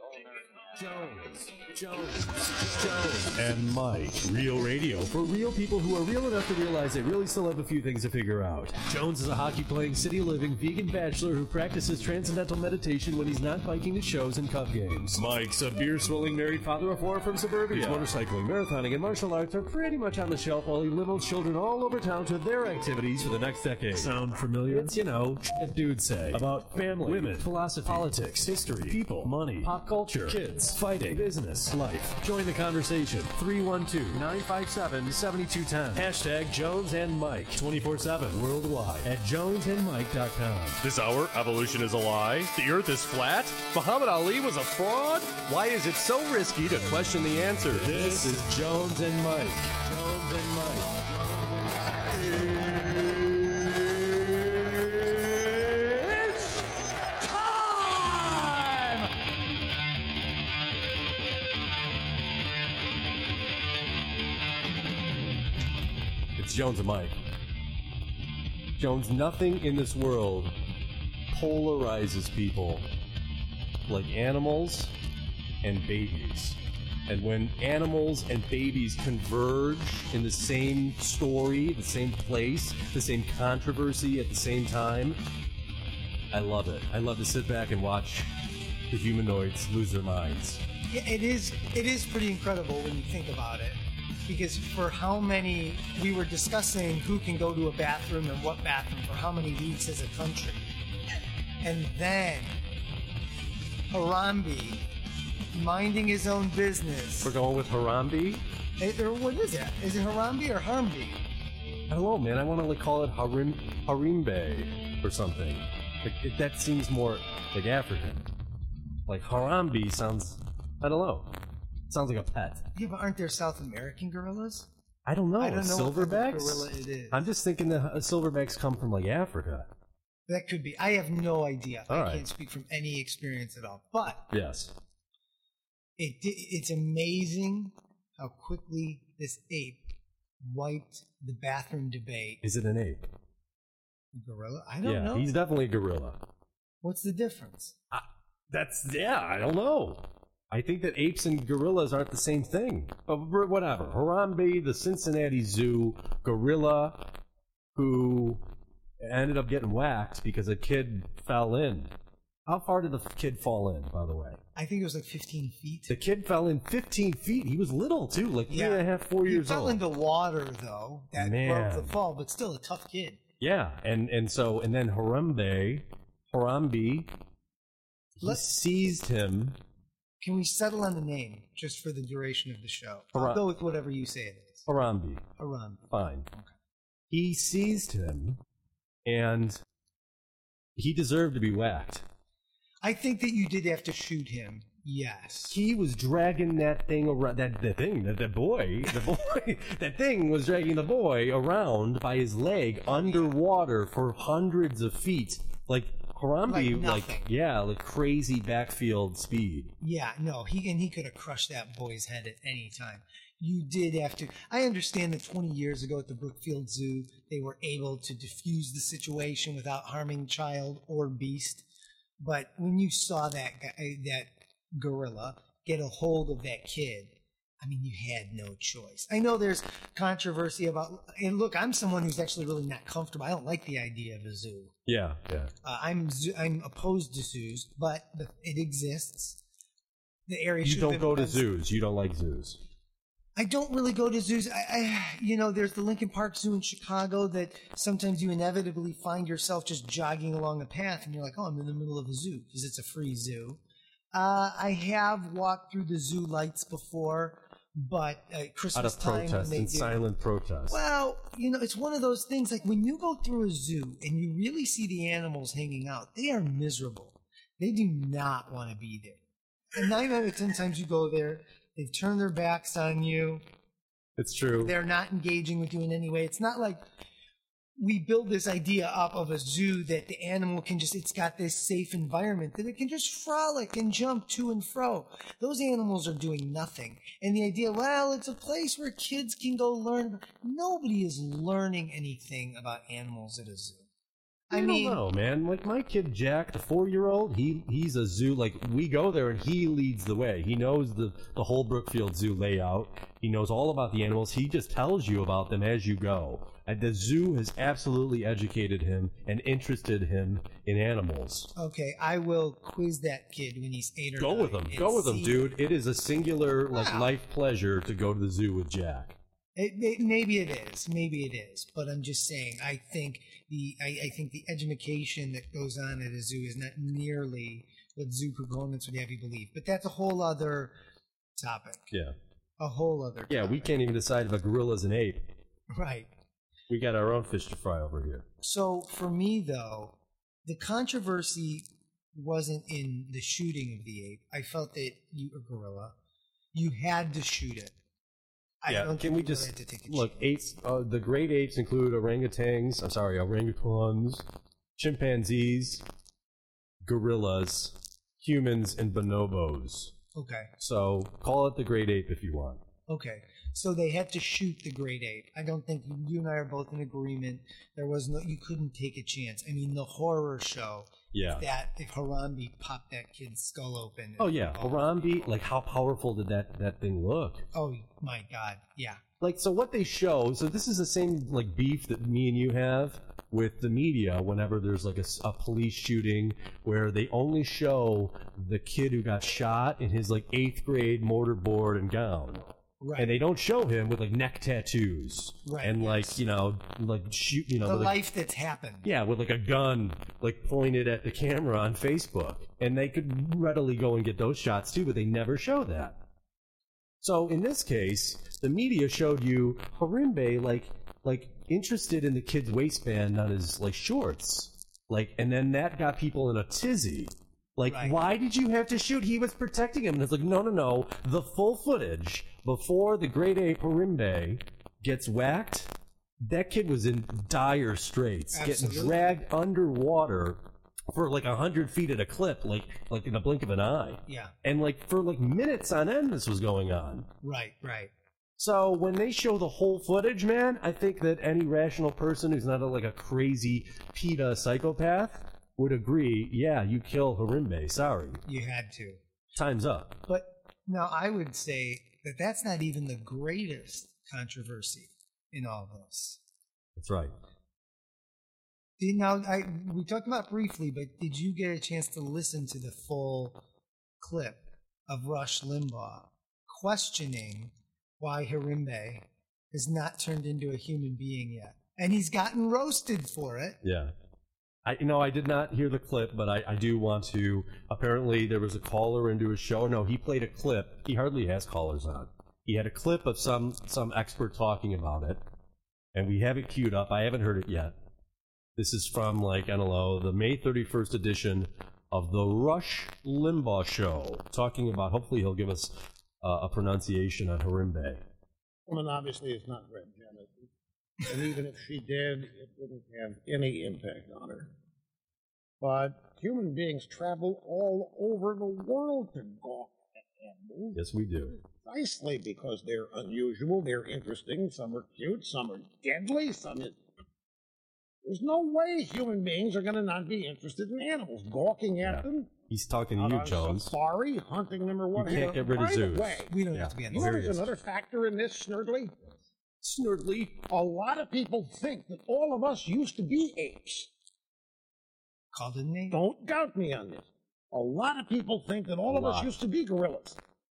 Jones, and Mike. Real radio for real people who are real enough to realize they really still have a few things to figure out. Jones is a hockey-playing, city-living, vegan bachelor who practices transcendental meditation when he's not biking to shows and cup games. Mike's a beer-swilling married father of four from suburbia. His motorcycling, marathoning, and martial arts are pretty much on the shelf while he levels children all over town to their activities for the next decade. Sound familiar? It's, shit dudes say about family, women, philosophy, politics, history, people, money, pop culture, kids, fighting, business, life. Join the conversation. 312-957-7210. Hashtag Jones and Mike. 24/7 worldwide at jonesandmike.com. This hour, evolution is a lie. The earth is flat. Muhammad Ali was a fraud. Why is it so risky to question the answer? This is Jones and Mike. Jones and Mike. Jones and Mike. Jones, nothing in this world polarizes people like animals and babies. And when animals and babies converge in the same story, the same place, the same controversy at the same time, I love it. I love to sit back and watch the humanoids lose their minds. Yeah, it is pretty incredible when you think about it. Because for how many, we were discussing who can go to a bathroom and what bathroom for how many weeks as a country. And then Harambe minding his own business. We're going with Harambe? What is it? Is it Harambe or Harmby? I don't know, man. I want to call it Harimbe or something. That seems more like African. Like Harambe sounds, I don't know. Sounds like a pet. Yeah, but aren't there South American gorillas? I don't know. Silverbacks? What gorilla it is. I'm just thinking the silverbacks come from like Africa. That could be. I have no idea. All I right. can't speak from any experience at all. But yes, it's amazing how quickly this ape wiped the bathroom debate. Is it an ape? A gorilla? I don't know. Yeah, he's definitely a gorilla. What's the difference? I don't know. I think that apes and gorillas aren't the same thing. But whatever. Harambe, the Cincinnati Zoo gorilla who ended up getting whacked because a kid fell in. How far did the kid fall in, by the way? I think it was like 15 feet. The kid fell in 15 feet. He was little, too, like 3.5, 4 years old. He fell into water, though. That broke the fall, but still a tough kid. Yeah, and then Harambe, he seized him. Can we settle on the name just for the duration of the show? I'll go with whatever you say it is. Harambe. Okay. Fine. He seized him, and he deserved to be whacked. I think that you did have to shoot him. Yes. He was dragging that thing around. That thing was dragging the boy around by his leg underwater for hundreds of feet, like Harambe, like crazy backfield speed. Yeah, no, he could have crushed that boy's head at any time. You did have to. I understand that 20 years ago at the Brookfield Zoo, they were able to diffuse the situation without harming child or beast. But when you saw that gorilla get a hold of that kid, I mean, you had no choice. I know there's controversy about, and look, I'm someone who's actually really not comfortable. I don't like the idea of a zoo. Yeah. I'm opposed to zoos, but it exists. The area you don't go to zoos. You don't like zoos. I don't really go to zoos. There's the Lincoln Park Zoo in Chicago that sometimes you inevitably find yourself just jogging along a path and you're like, oh, I'm in the middle of a zoo because it's a free zoo. I have walked through the zoo lights before, but Christmas time. Out of protest and silent protest. Well, it's one of those things like when you go through a zoo and you really see the animals hanging out, they are miserable. They do not want to be there. And 9 out of 10 times you go there, they've turned their backs on you. It's true. They're not engaging with you in any way. It's not like we build this idea up of a zoo that the animal can it's got this safe environment that it can just frolic and jump to and fro. Those animals are doing nothing. And the idea, well, it's a place where kids can go learn. Nobody is learning anything about animals at a zoo. I mean, don't know, man. Like my kid Jack, the 4-year-old, he's a zoo. Like we go there and he leads the way. He knows the whole Brookfield Zoo layout. He knows all about the animals. He just tells you about them as you go. And the zoo has absolutely educated him and interested him in animals. Okay, I will quiz that kid when he's 8 or 9. Go with him, dude. It is a singular life pleasure to go to the zoo with Jack. Maybe it is, but I'm just saying. I think the education that goes on at a zoo is not nearly what zoo proponents would have you believe. But that's a whole other topic. Yeah, a whole other. Yeah, topic. we can't even decide if a gorilla's an ape. Right. We got our own fish to fry over here. So for me, though, the controversy wasn't in the shooting of the ape. I felt that a gorilla, you had to shoot it. Can we just look? Apes. The great apes include orangutans. Orangutans, chimpanzees, gorillas, humans, and bonobos. Okay. So call it the great ape if you want. Okay. So they had to shoot the great ape. I don't think you and I are both in agreement. You couldn't take a chance. I mean, the horror show. Yeah. If Harambe popped that kid's skull open. Oh yeah, Harambe. Like, how powerful did that thing look? Oh my God, yeah. Like, so what they show. So this is the same like beef that me and you have with the media. Whenever there's like a police shooting, where they only show the kid who got shot in his like 8th grade mortarboard and gown. Right. And they don't show him with like neck tattoos, right? And like shoot, the life that's happened. Yeah, with like a gun, like pointed at the camera on Facebook, and they could readily go and get those shots too, but they never show that. So in this case, the media showed you Harambe like interested in the kid's waistband on his like shorts, and then that got people in a tizzy. Like, right. Why did you have to shoot? He was protecting him. And it's like, no. The full footage before the great ape Harambe gets whacked, that kid was in dire straits. Absolutely. Getting dragged underwater for like 100 feet at a clip, like in a blink of an eye. Yeah. And like for like minutes on end, this was going on. Right. So when they show the whole footage, man, I think that any rational person who's not like a crazy PETA psychopath would agree, yeah, you kill Harambe. Sorry. You had to. Time's up. But now I would say that that's not even the greatest controversy in all this. That's right. Now, we talked about briefly, but did you get a chance to listen to the full clip of Rush Limbaugh questioning why Harambe has not turned into a human being yet? And he's gotten roasted for it. Yeah. I did not hear the clip, but I do want to. Apparently, there was a caller into his show. No, he played a clip. He hardly has callers on. He had a clip of some expert talking about it, and we have it queued up. I haven't heard it yet. This is from, the May 31st edition of the Rush Limbaugh Show, talking about, hopefully he'll give us a pronunciation on Harambe. Woman obviously is not red, Janet. And even if she did, it wouldn't have any impact on her. But human beings travel all over the world to gawk at animals. Yes, we do. Precisely because they're unusual, they're interesting, some are cute, some are deadly, There's no way human beings are going to not be interested in animals, gawking at them. He's talking to you, Jones. Safari, hunting them or whatever. You can't get rid of zoos. We don't have to be on the There's another factor in this, Snurdly. Snurdly. A lot of people think that all of us used to be apes. Called it an ape? Don't doubt me on this. A lot of people think that all of us used to be gorillas.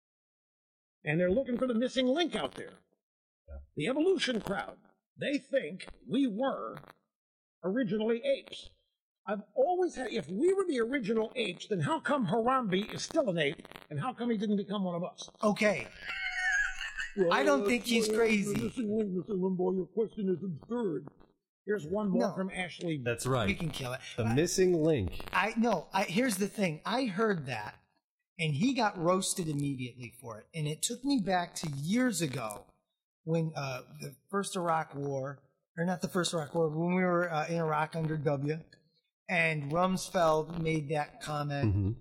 And they're looking for the missing link out there. Yeah. The evolution crowd. They think we were originally apes. I've always had, if we were the original apes, then how come Harambe is still an ape, and how come he didn't become one of us? Okay. Well, I don't think he's crazy. Mr. Limbaugh, your question is absurd. Here's one more from Ashley. That's right. We can kill it. The missing link. Here's the thing. I heard that, and he got roasted immediately for it. And it took me back to years ago when the first Iraq War, or not the first Iraq War, when we were in Iraq under W, and Rumsfeld made that comment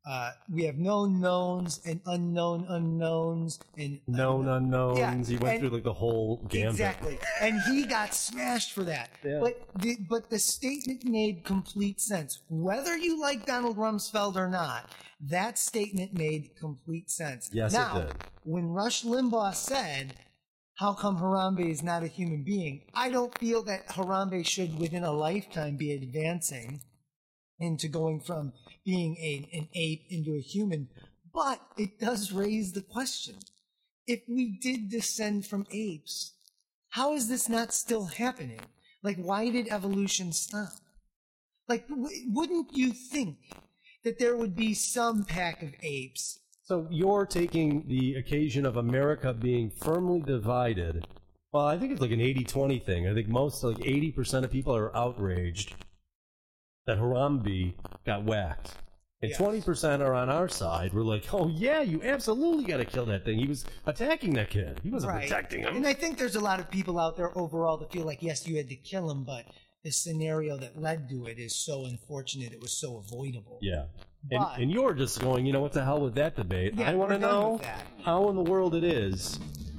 We have known knowns and unknown unknowns and known unknowns. Yeah, he went through like the whole gambit. Exactly, and he got smashed for that. Yeah. But the statement made complete sense. Whether you like Donald Rumsfeld or not, that statement made complete sense. Yes, now, it did. When Rush Limbaugh said, "How come Harambe is not a human being?" I don't feel that Harambe should, within a lifetime, be advancing into going from being an ape into a human. But it does raise the question. If we did descend from apes, how is this not still happening? Like, why did evolution stop? Like, wouldn't you think that there would be some pack of apes? So you're taking the occasion of America being firmly divided. Well, I think it's like an 80-20 thing. I think most, like 80% of people are outraged that Harambe got whacked. And 20% are on our side. We're like, oh yeah, you absolutely got to kill that thing. He was attacking that kid. He wasn't protecting him. And I think there's a lot of people out there overall that feel like, yes, you had to kill him, but the scenario that led to it is so unfortunate. It was so avoidable. Yeah. And you're just going, you know, what the hell with that debate? Yeah, I want to know how in the world it is.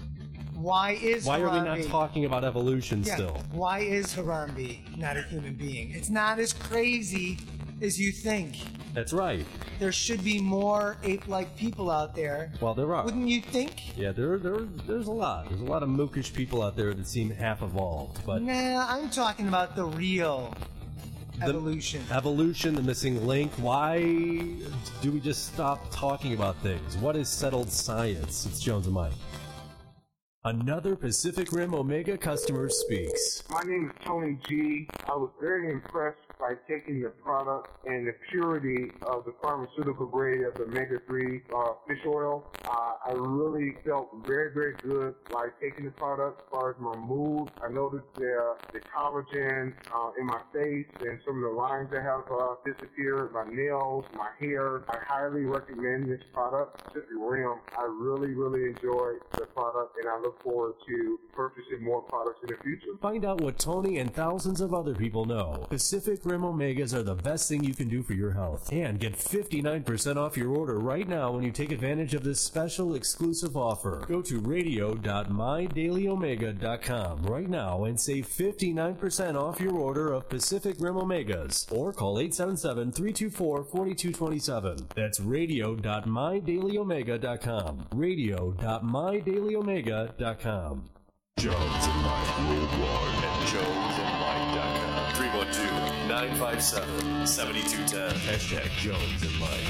Why are we not talking about evolution still? Why is Harambe not a human being? It's not as crazy as you think. That's right. There should be more ape-like people out there. Well, there are. Wouldn't you think? Yeah, there's a lot. There's a lot of mookish people out there that seem half evolved. But nah, I'm talking about the real evolution. Evolution, the missing link. Why do we just stop talking about things? What is settled science? It's Jones and Mike. Another Pacific Rim Omega customer speaks. My name is Tony G. I was very impressed by taking the product and the purity of the pharmaceutical grade of the omega-3 fish oil. I really felt very, very good by taking the product. As far as my mood, I noticed the collagen in my face and some of the lines that have disappeared, my nails, my hair. I highly recommend this product, Pacific Rim. I really, really enjoy the product, and I look forward to purchasing more products in the future. Find out what Tony and thousands of other people know. Pacific Rim Omegas are the best thing you can do for your health. And get 59% off your order right now when you take advantage of this special exclusive offer. Go to radio.mydailyomega.com right now and save 59% off your order of Pacific Rim Omegas. Or call 877-324-4227. That's radio.mydailyomega.com. radio.mydailyomega.com. Jones and Mike worldwide at jonesandmike.com. 312-957-7210. Hashtag Jones and Mike.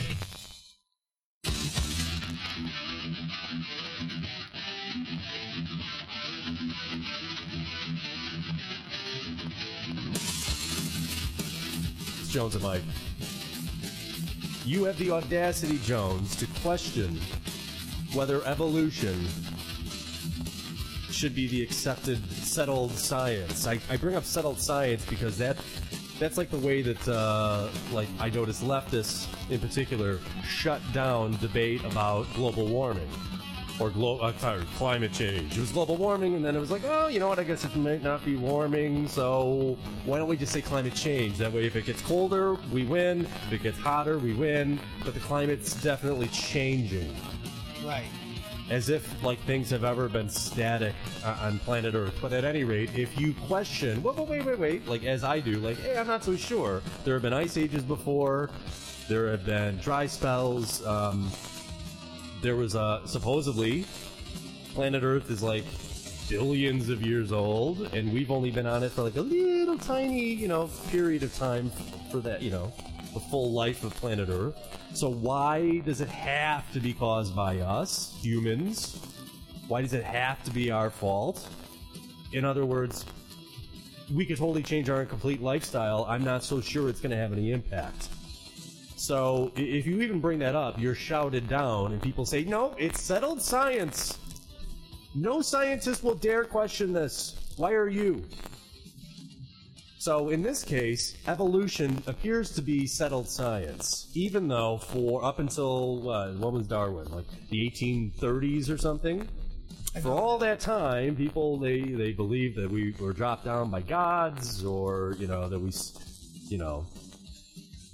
It's Jones and Mike. You have the audacity, Jones, to question whether evolution should be the accepted, settled science. I bring up settled science because that's like the way that, I noticed leftists in particular shut down debate about global warming. Or climate change. It was global warming, and then it was like, oh, you know what, I guess it might not be warming, so why don't we just say climate change? That way, if it gets colder, we win. If it gets hotter, we win. But the climate's definitely changing. Right. As if, things have ever been static on planet Earth. But at any rate, if you question, wait, as I do, hey, I'm not so sure. There have been ice ages before. There have been dry spells. There was, supposedly, planet Earth is, billions of years old, and we've only been on it for, a little tiny, period of time for that, the full life of planet Earth. So why does it have to be caused by us, humans? Why does it have to be our fault? In other words, we could totally change our complete lifestyle. I'm not so sure it's going to have any impact. So if you even bring that up, you're shouted down, and people say, no, it's settled science. No scientist will dare question this. Why are you? So in this case, evolution appears to be settled science, even though for up until, what was Darwin, the 1830s or something? For all that time, people, they believed that we were dropped down by gods, or, that we,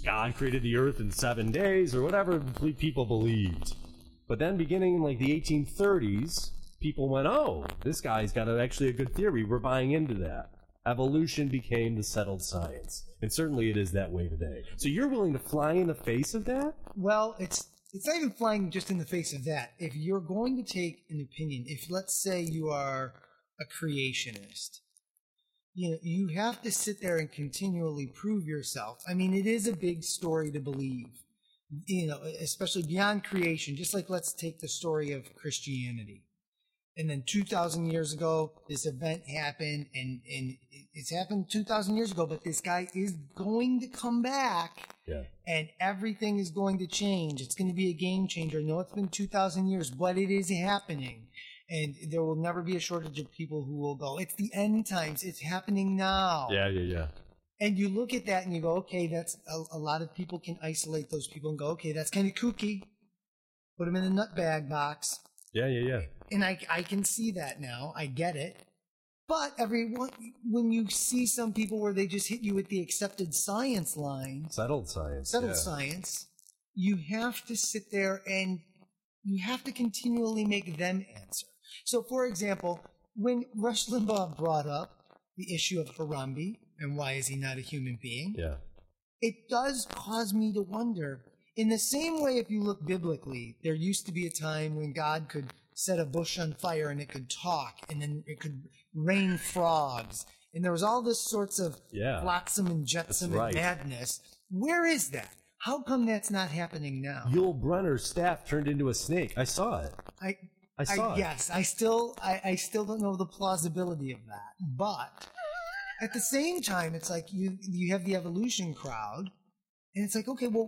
God created the earth in 7 days or whatever people believed. But then beginning in like the 1830s, people went, oh, this guy's got actually a good theory. We're buying into that. Evolution became the settled science. And certainly it is that way today. So you're willing to fly in the face of that? Well, it's not even flying just in the face of that. If you're going to take an opinion, if let's say you are a creationist, you have to sit there and continually prove yourself. I mean, it is a big story to believe, especially beyond creation. Just like let's take the story of Christianity. And then 2,000 years ago, this event happened, and it's happened 2,000 years ago, but this guy is going to come back, and everything is going to change. It's going to be a game changer. I know it's been 2,000 years, but it is happening. And there will never be a shortage of people who will go, it's the end times. It's happening now. Yeah. And you look at that and you go, okay, that's a lot of people can isolate those people and go, okay, that's kind of kooky. Put them in a nutbag box. Yeah. And I can see that now. I get it. But when you see some people where they just hit you with the accepted science line. Settled science. Science. You have to sit there and you have to continually make them answer. So, for example, when Rush Limbaugh brought up the issue of Harambe and why is he not a human being, it does cause me to wonder. In the same way, if you look biblically, there used to be a time when God could set a bush on fire and it could talk, and then it could rain frogs, and there was all this sorts of flotsam and jetsam and madness. Where is that? How come that's not happening now? Yul Brynner's staff turned into a snake. I saw it. I saw it. Yes, I still don't know the plausibility of that. But at the same time, it's like you have the evolution crowd, and it's like, okay, well,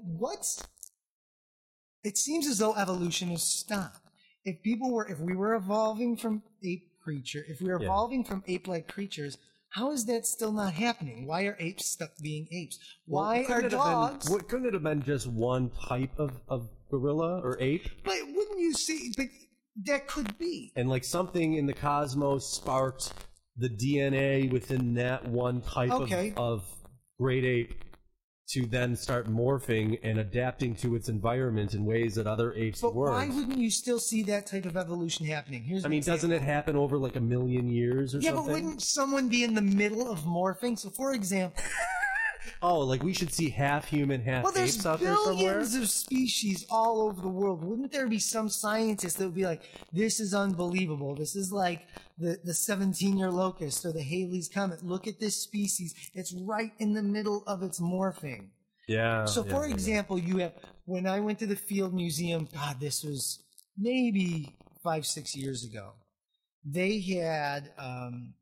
it seems as though evolution has stopped. If we were evolving from evolving from ape-like creatures, how is that still not happening? Why are apes stuck being apes? Why are dogs? Couldn't it have been just one type of gorilla or ape? But wouldn't you see? But that could be. And like something in the cosmos sparked the DNA within that one type of great ape to then start morphing and adapting to its environment in ways that other apes weren't. But why wouldn't you still see that type of evolution happening? Doesn't it happen over like 1 million years or something? Yeah, but wouldn't someone be in the middle of morphing? So, for example... like we should see half human, half apes out there somewhere? There's billions of species all over the world. Wouldn't there be some scientist that would be like, this is unbelievable. This is like the 17-year locust or the Halley's Comet. Look at this species. It's right in the middle of its morphing. Yeah. So, for example, you have, when I went to the Field Museum, God, this was maybe 5-6 years ago, they had an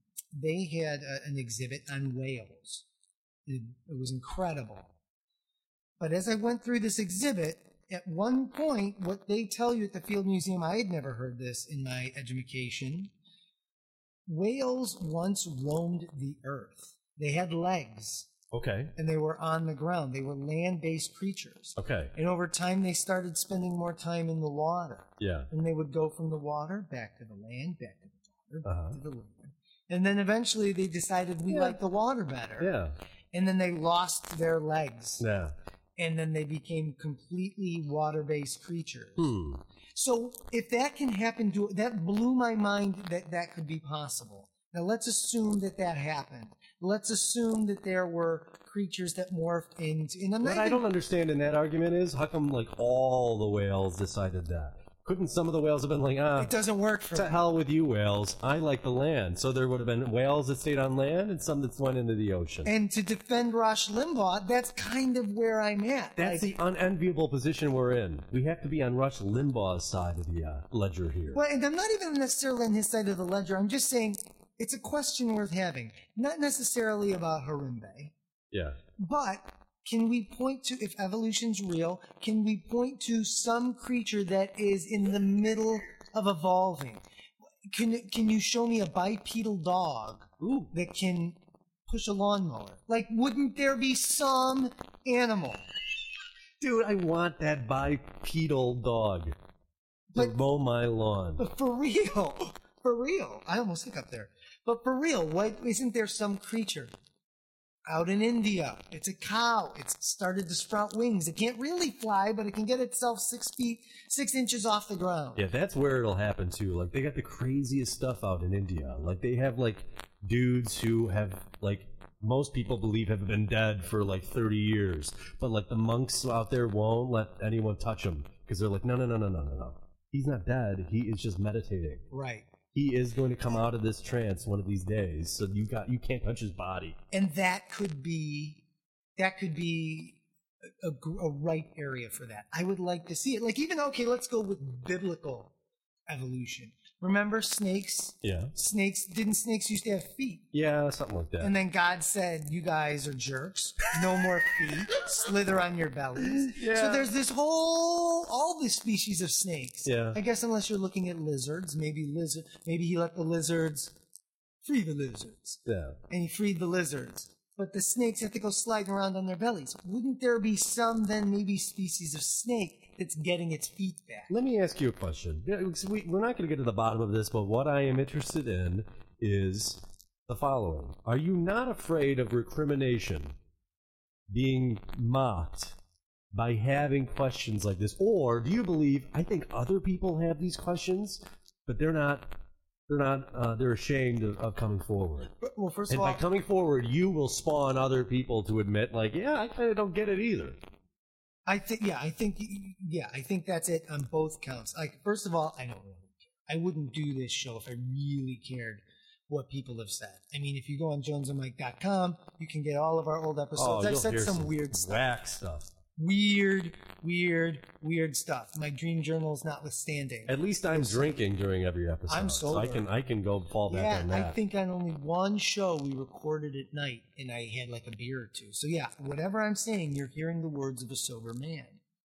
exhibit on whales. It was incredible. But as I went through this exhibit, at one point, what they tell you at the Field Museum, I had never heard this in my education, whales once roamed the earth. They had legs. Okay. And they were on the ground. They were land-based creatures. Okay. And over time, they started spending more time in the water. Yeah. And they would go from the water back to the land, back to the water, back to the land. And then eventually they decided we like the water better. Yeah. And then they lost their legs. Yeah. And then they became completely water-based creatures. Hmm. So if that can happen, that blew my mind that could be possible. Now let's assume that happened. Let's assume that there were creatures that morphed into... And what I don't understand in that argument is, how come like all the whales decided that? Couldn't some of the whales have been like, it doesn't work for me. To hell with you whales. I like the land. So there would have been whales that stayed on land and some that went into the ocean. And to defend Rush Limbaugh, that's kind of where I'm at. That's the unenviable position we're in. We have to be on Rush Limbaugh's side of the ledger here. Well, and I'm not even necessarily on his side of the ledger. I'm just saying it's a question worth having. Not necessarily about Harambe. Yeah. But... can we point to, if evolution's real, can we point to some creature that is in the middle of evolving? Can you show me a bipedal dog that can push a lawnmower? Like, wouldn't there be some animal? Dude, I want that bipedal dog to mow my lawn. But for real, I almost hiccuped there. But for real, isn't there some creature Out in India, it's a cow. It's started to sprout wings. It can't really fly, but it can get itself 6 inches off the ground. Yeah, that's where it'll happen too. Like, they got the craziest stuff out in India. Like, they have like dudes who have like most people believe have been dead for like 30 years, but like the monks out there won't let anyone touch him because they're like, no. He's not dead. He is just meditating. Right. He is going to come out of this trance one of these days, so you can't touch his body. And that could be a right area for that. I would like to see it. Like, even, okay, let's go with biblical evolution. Remember snakes? Yeah. Didn't snakes used to have feet? Yeah, something like that. And then God said, you guys are jerks. No more feet. Slither on your bellies. Yeah. So there's all this species of snakes. Yeah. I guess unless you're looking at lizards, maybe he let the lizards free the lizards. Yeah. And he freed the lizards. But the snakes have to go sliding around on their bellies. Wouldn't there be some, then, maybe species of snake that's getting its feet back? Let me ask you a question. We're not going to get to the bottom of this, but what I am interested in is the following. Are you not afraid of recrimination, being mocked by having questions like this? Or do you believe, I think other people have these questions, but they're ashamed of coming forward? Well, first And of all, by coming forward, you will spawn other people to admit, like, yeah, I kind of don't get it either. I think that's it on both counts. Like, first of all, I don't really care. I wouldn't do this show if I really cared what people have said. I mean, if you go on jonesandmike.com, you can get all of our old episodes. I've said some weird stuff. Whack stuff. Weird stuff. My dream journals notwithstanding. At least I'm drinking during every episode. I'm sober. So I can go fall back on that. I think on only one show we recorded at night, and I had like a beer or two. So yeah, whatever I'm saying, you're hearing the words of a sober man.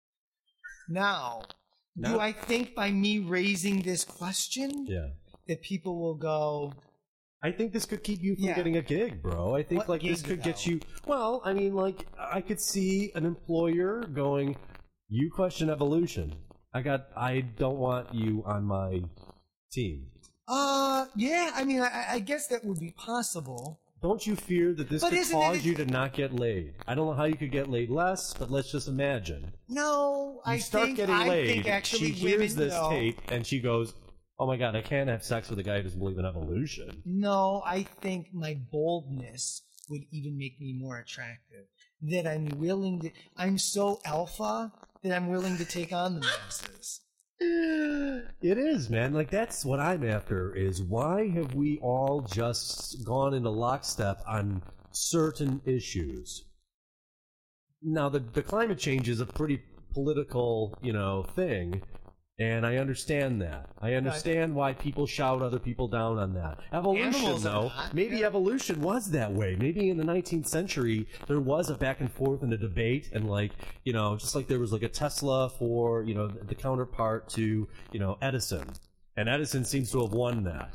Now, do I think by me raising this question that people will go... I think this could keep you from getting a gig, bro. I think this could get you... Well, I mean, like, I could see an employer going, you question evolution. I don't want you on my team. Yeah, I mean, I guess that would be possible. Don't you fear that this could cause you to not get laid? I don't know how you could get laid less, but let's just imagine. No, I think she hears this tape, and she goes... Oh my God, I can't have sex with a guy who doesn't believe in evolution. No, I think my boldness would even make me more attractive. That I'm so alpha that I'm willing to take on the masses. It is, man. Like, that's what I'm after, is why have we all just gone into lockstep on certain issues? Now, the climate change is a pretty political, thing. And I understand that. I understand why people shout other people down on that. Evolution, though, maybe evolution was that way. Maybe in the 19th century, there was a back and forth and a debate, and just like there was like a Tesla for, the counterpart to, Edison. And Edison seems to have won that.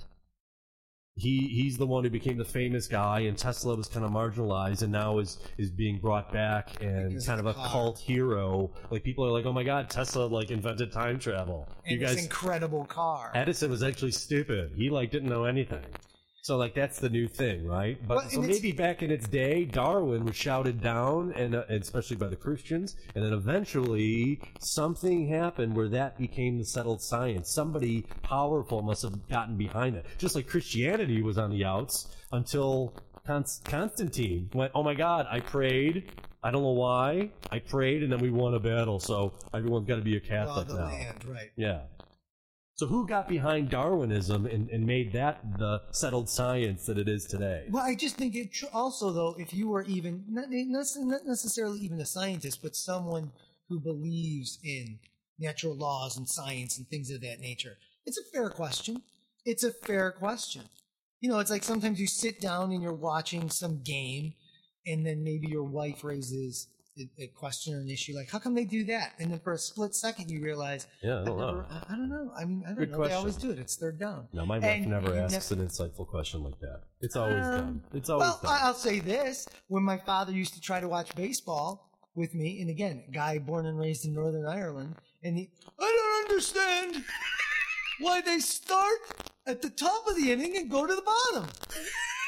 He's the one who became the famous guy, and Tesla was kind of marginalized, and now is being brought back and kind of a cult hero. Like, people are like, "Oh my God, Tesla invented time travel." And this incredible car. Edison was actually stupid. He didn't know anything. So that's the new thing, right? But so maybe back in its day, Darwin was shouted down, and especially by the Christians, and then eventually something happened where that became the settled science. Somebody powerful must have gotten behind it. Just like Christianity was on the outs until Constantine went, "Oh my God, I prayed. I don't know why. I prayed, and then we won a battle. So everyone's got to be a Catholic now." Land, right? Yeah. So who got behind Darwinism and made that the settled science that it is today? Well, I just think it also, though, if you were even, not necessarily even a scientist, but someone who believes in natural laws and science and things of that nature, it's a fair question. It's a fair question. It's like sometimes you sit down and you're watching some game, and then maybe your wife raises a question or an issue like, how come they do that? And then for a split second you realize, I don't know. I don't know. I mean, I don't Good know. question. They always do it. It's third down. No, my wife never asks an insightful question like that. It's always dumb. It's always dumb. Well, I'll say this. When my father used to try to watch baseball with me, and again, a guy born and raised in Northern Ireland, and I don't understand why they start at the top of the inning and go to the bottom.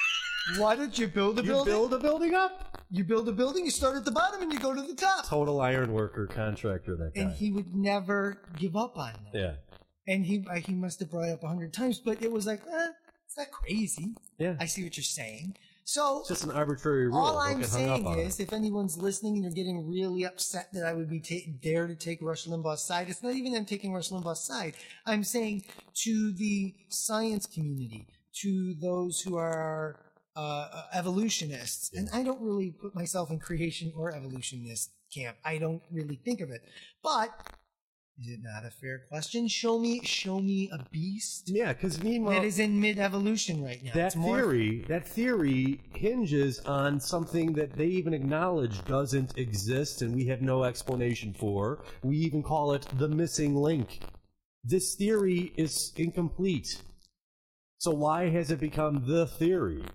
Why don't you build a You building? build a building up? You build a building, you start at the bottom and you go to the top. Total iron worker contractor, that guy. And he would never give up on that. Yeah. And he must have brought it up 100 times, but it was like, it's not crazy. Yeah. I see what you're saying. So It's just an arbitrary rule. all Don't I'm get hung up saying on is, it. if anyone's listening and you're getting really upset that I would be dare to take Rush Limbaugh's side, it's not even I'm taking Rush Limbaugh's side. I'm saying to the science community, to those who are evolutionists, and I don't really put myself in creation or evolutionist camp. I don't really think of it. But is it not a fair question? Show me a beast Yeah, because meanwhile, that is in mid-evolution right now. that It's theory hinges on something that they even acknowledge doesn't exist and we have no explanation for. We even call it the missing link. This theory is incomplete. So why has it become the theory?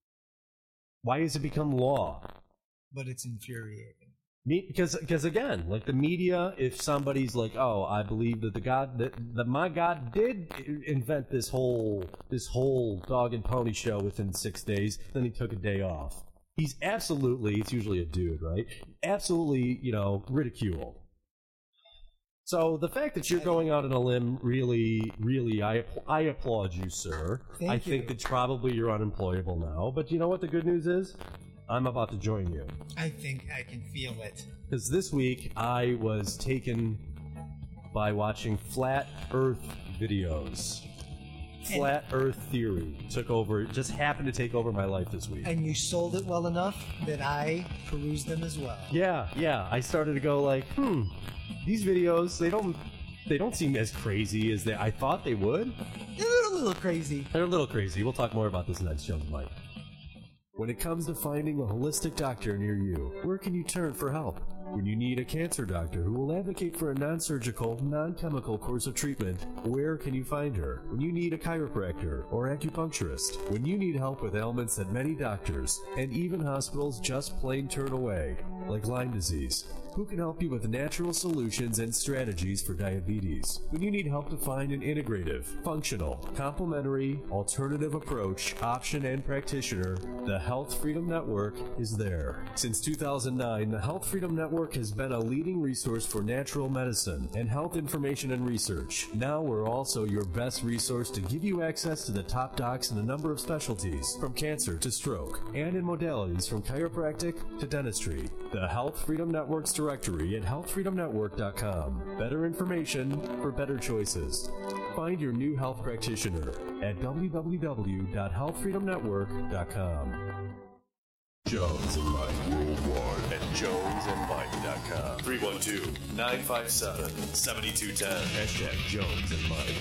Why has it become law? but it's infuriating. Because again, like the media, if somebody's like, "Oh, I believe that my God did invent this whole dog and pony show within 6 days," then he took a day off. He's absolutely, it's usually a dude, right? Absolutely, ridiculed. So the fact that you're going out on a limb, really, I applaud you, sir. I think that probably you're unemployable now. But you know what the good news is? I'm about to join you. I think I can feel it. Because this week I was taken by watching flat Earth videos. Flat Earth theory just happened to take over my life this week. And you sold it well enough that I perused them as well. Yeah. I started to go like, these videos, they don't seem as crazy as I thought they would. They're a little crazy. They're a little crazy. We'll talk more about this next, Jones Mike. When it comes to finding a holistic doctor near you, where can you turn for help? When you need a cancer doctor who will advocate for a non-surgical, non-chemical course of treatment, where can you find her? When you need a chiropractor or acupuncturist, when you need help with ailments that many doctors and even hospitals just plain turn away, like Lyme disease, who can help you with natural solutions and strategies for diabetes? When you need help to find an integrative, functional, complementary, alternative approach, option, and practitioner, the Health Freedom Network is there. Since 2009, the Health Freedom Network has been a leading resource for natural medicine and health information and research. Now we're also your best resource to give you access to the top docs in a number of specialties, from cancer to stroke, and in modalities from chiropractic to dentistry. The Health Freedom Network's directory at healthfreedomnetwork.com. Better information for better choices. Find your new health practitioner at www.healthfreedomnetwork.com. Jones and Mike worldwide at jonesandmike.com. 312-957-7210. Hashtag Jones and Mike.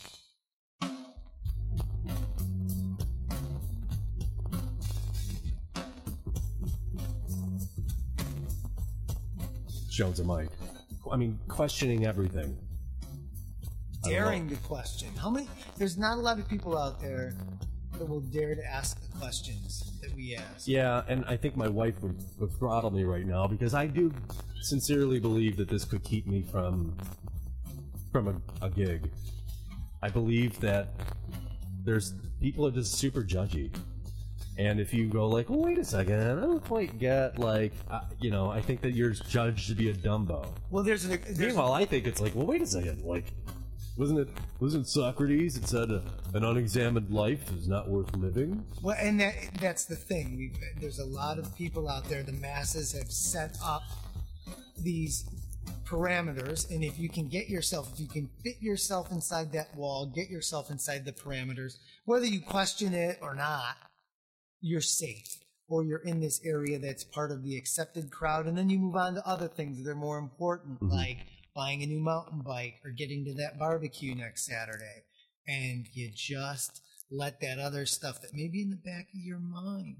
Jones and Mike. I mean, questioning everything. Daring to question. There's not a lot of people out there that will dare to ask the questions that we ask. Yeah, and I think my wife would throttle me right now because I do sincerely believe that this could keep me from a gig. I believe that people are just super judgy. And if you go like, well, wait a second, I don't quite get, like, I think that you're judged to be a dumbo. Well, Meanwhile, I think it's like, well, wait a second, like, wasn't Socrates that said an unexamined life is not worth living? Well, and that's the thing. There's a lot of people out there, the masses have set up these parameters, and if you can fit yourself inside that wall, get yourself inside the parameters, whether you question it or not, you're safe, or you're in this area that's part of the accepted crowd, and then you move on to other things that are more important, like buying a new mountain bike or getting to that barbecue next Saturday. And you just let that other stuff that may be in the back of your mind,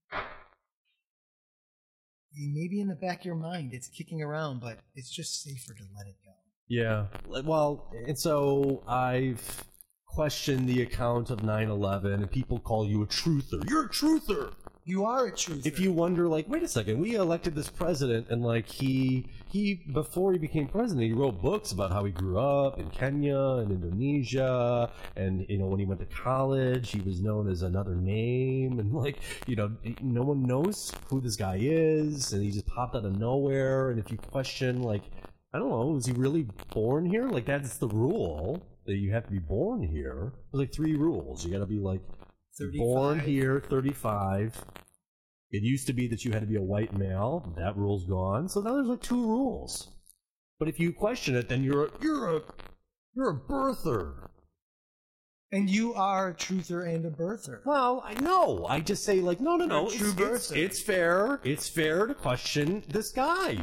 it's kicking around, but it's just safer to let it go. Yeah. Well, and so I've questioned the account of 9/11, and people call you a truther. You're a truther! You are a truther. If you wonder, like, wait a second, we elected this president, and like he before he became president, he wrote books about how he grew up in Kenya and Indonesia, and when he went to college, he was known as another name, and like no one knows who this guy is, and he just popped out of nowhere. And if you question, like, I don't know, was he really born here? Like, that's the rule, that you have to be born here. There's like 3 rules. You got to be like 35. Born here, 35. It used to be that you had to be a white male. That rule's gone. So now there's like 2 rules. But if you question it, then you're a birther. And you are a truther and a birther. Well, I know. I just say, like, no. True birther. It's fair. It's fair to question this guy.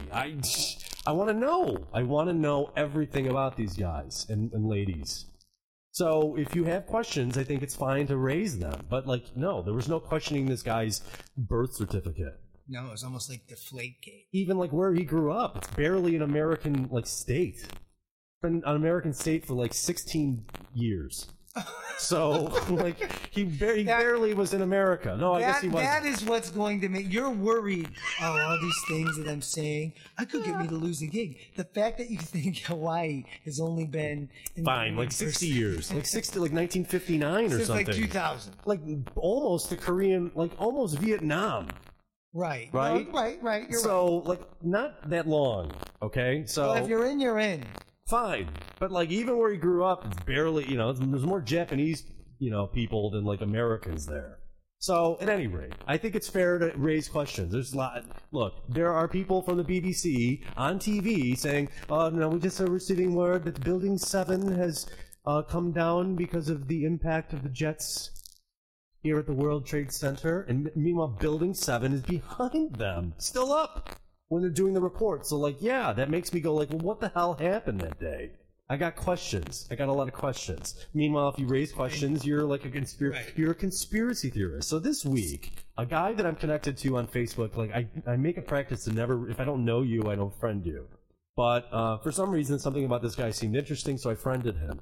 I want to know. I want to know everything about these guys and ladies. So if you have questions, I think it's fine to raise them. But, like, no, there was no questioning this guy's birth certificate. No, it was almost like Deflategate. Even, like, where he grew up, it's barely an American, like, state. Been an American state for, like, 16 years. So, like, he barely was in America. No, I guess he was. That is what's going to make... You're worried, all these things that I'm saying, I could get me to lose a gig. The fact that you think Hawaii has only been... Fine, like 60 years. Like 1959 or since something. Like 2000. Like, almost the Korean... Like, almost Vietnam. Right. Right? No, right. You're right. So, like, not that long, okay? So... Well, if you're in, you're in. Fine. But, like, even where he grew up, it's barely, there's more Japanese, people than, like, Americans there. So, at any rate, I think it's fair to raise questions. There's a lot. Look, there are people from the BBC on TV saying, no, we just are receiving word that Building 7 has come down because of the impact of the jets here at the World Trade Center. And meanwhile, Building 7 is behind them, still up, when they're doing the report. So, like, yeah, that makes me go, like, well, what the hell happened that day? I got questions. I got a lot of questions. Meanwhile, if you raise questions, you're like you're a conspiracy theorist. So this week, a guy that I'm connected to on Facebook, like, I make a practice to never, if I don't know you, I don't friend you. But for some reason, something about this guy seemed interesting, so I friended him.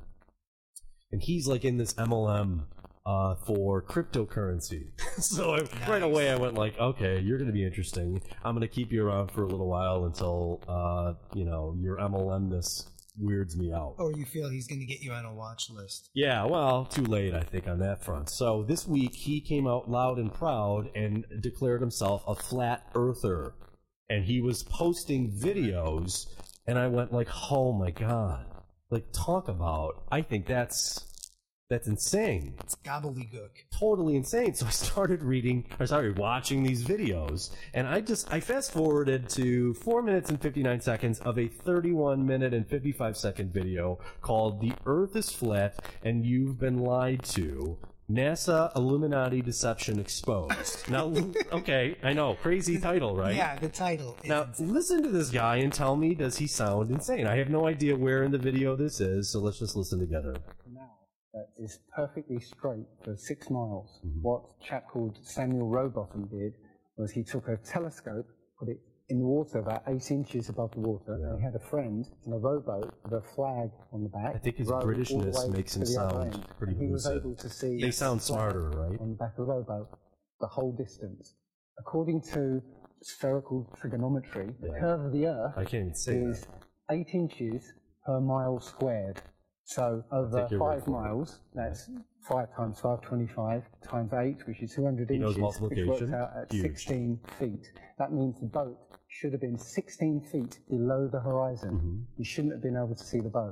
And he's like in this MLM for cryptocurrency. So right away I went like, okay, you're going to be interesting. I'm going to keep you around for a little while until, your MLM-ness weirds me out. Or you feel he's going to get you on a watch list. Yeah, well, too late, I think, on that front. So this week he came out loud and proud and declared himself a flat earther. And he was posting videos, and I went like, oh my God. Like, talk about, I think that's insane. It's gobbledygook. Totally insane. So I started watching these videos, and I fast forwarded to 4 minutes and 59 seconds of a 31 minute and 55 second video called "The Earth is Flat and You've Been Lied to. NASA Illuminati Deception Exposed." Now, okay, I know, crazy title, right? Yeah, the title. Now, listen to this guy and tell me, does he sound insane? I have no idea where in the video this is, so let's just listen together. That is perfectly straight for 6 miles. Mm-hmm. What a chap called Samuel Rowbotham did was he took a telescope, put it in the water about 8 inches above the water, and he had a friend in a rowboat with a flag on the back. I think his Britishness makes him sound pretty lucid. He was able to see... They sound smarter, right? On the back of the rowboat, the whole distance. According to spherical trigonometry, the curve of the Earth is 8 inches per mile squared. So over 5 miles, that's 5 times 525 times 8, which is 200 inches, which works out at 16 feet. That means the boat should have been 16 feet below the horizon. Mm-hmm. You shouldn't have been able to see the boat.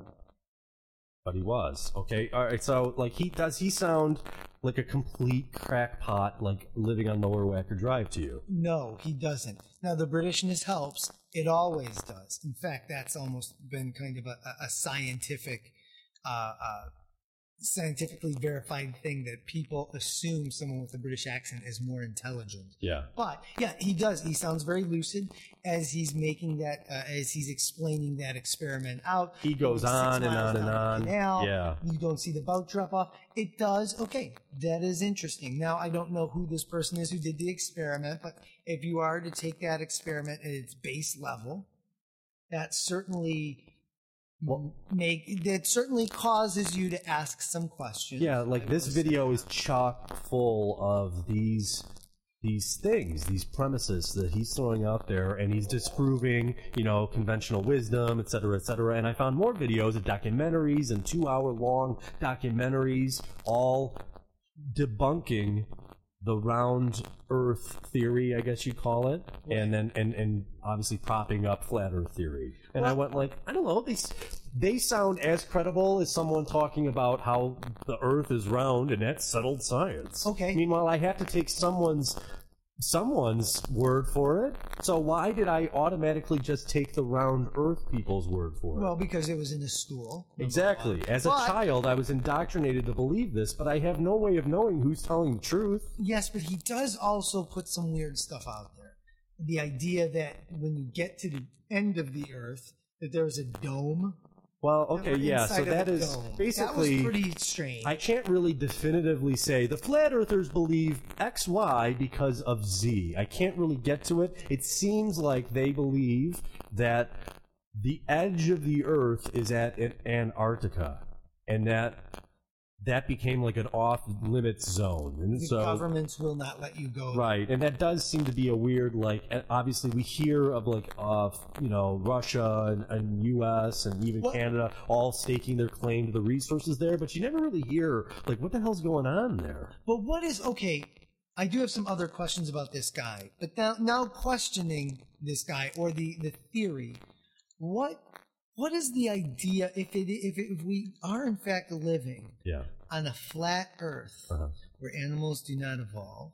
But he was. Okay, all right, so, like, does he sound like a complete crackpot, like, living on Lower Wacker Drive to you? No, he doesn't. Now, the Britishness helps. It always does. In fact, that's almost been kind of a scientific... scientifically verified thing that people assume someone with a British accent is more intelligent. Yeah. But yeah, he does. He sounds very lucid as he's making that, as he's explaining that experiment out. He goes on and on and on. Canal, yeah. You don't see the boat drop off. It does. Okay. That is interesting. Now, I don't know who this person is who did the experiment, but if you are to take that experiment at its base level, that certainly causes you to ask some questions. Yeah, like this video is chock full of these these things, these premises that he's throwing out there, and he's disproving, conventional wisdom, et cetera, and I found more videos of documentaries and 2-hour-long documentaries all debunking the round Earth theory, I guess you'd call it, and then and obviously propping up flat Earth theory. And I went like, I don't know, they sound as credible as someone talking about how the Earth is round, and that's settled science. Okay. Meanwhile, I have to take someone's word for it. So why did I automatically just take the round Earth people's word for it? Well, because it was in a school. Exactly. As a child, I was indoctrinated to believe this, but I have no way of knowing who's telling the truth. Yes, but he does also put some weird stuff out there. The idea that when you get to the end of the Earth, that there's a dome. Well, okay, yeah, so that is dome. basically... That was pretty strange. I can't really definitively say the flat earthers believe X, Y because of Z. I can't really get to it. It seems like they believe that the edge of the Earth is at Antarctica, and that became like an off-limits zone. And the governments will not let you go. Right, and that does seem to be a weird, obviously we hear of, Russia and U.S. and even Canada all staking their claim to the resources there, but you never really hear, what the hell's going on there? But okay, I do have some other questions about this guy, but now questioning this guy, or the theory, what is the idea if we are in fact living on a flat Earth where animals do not evolve?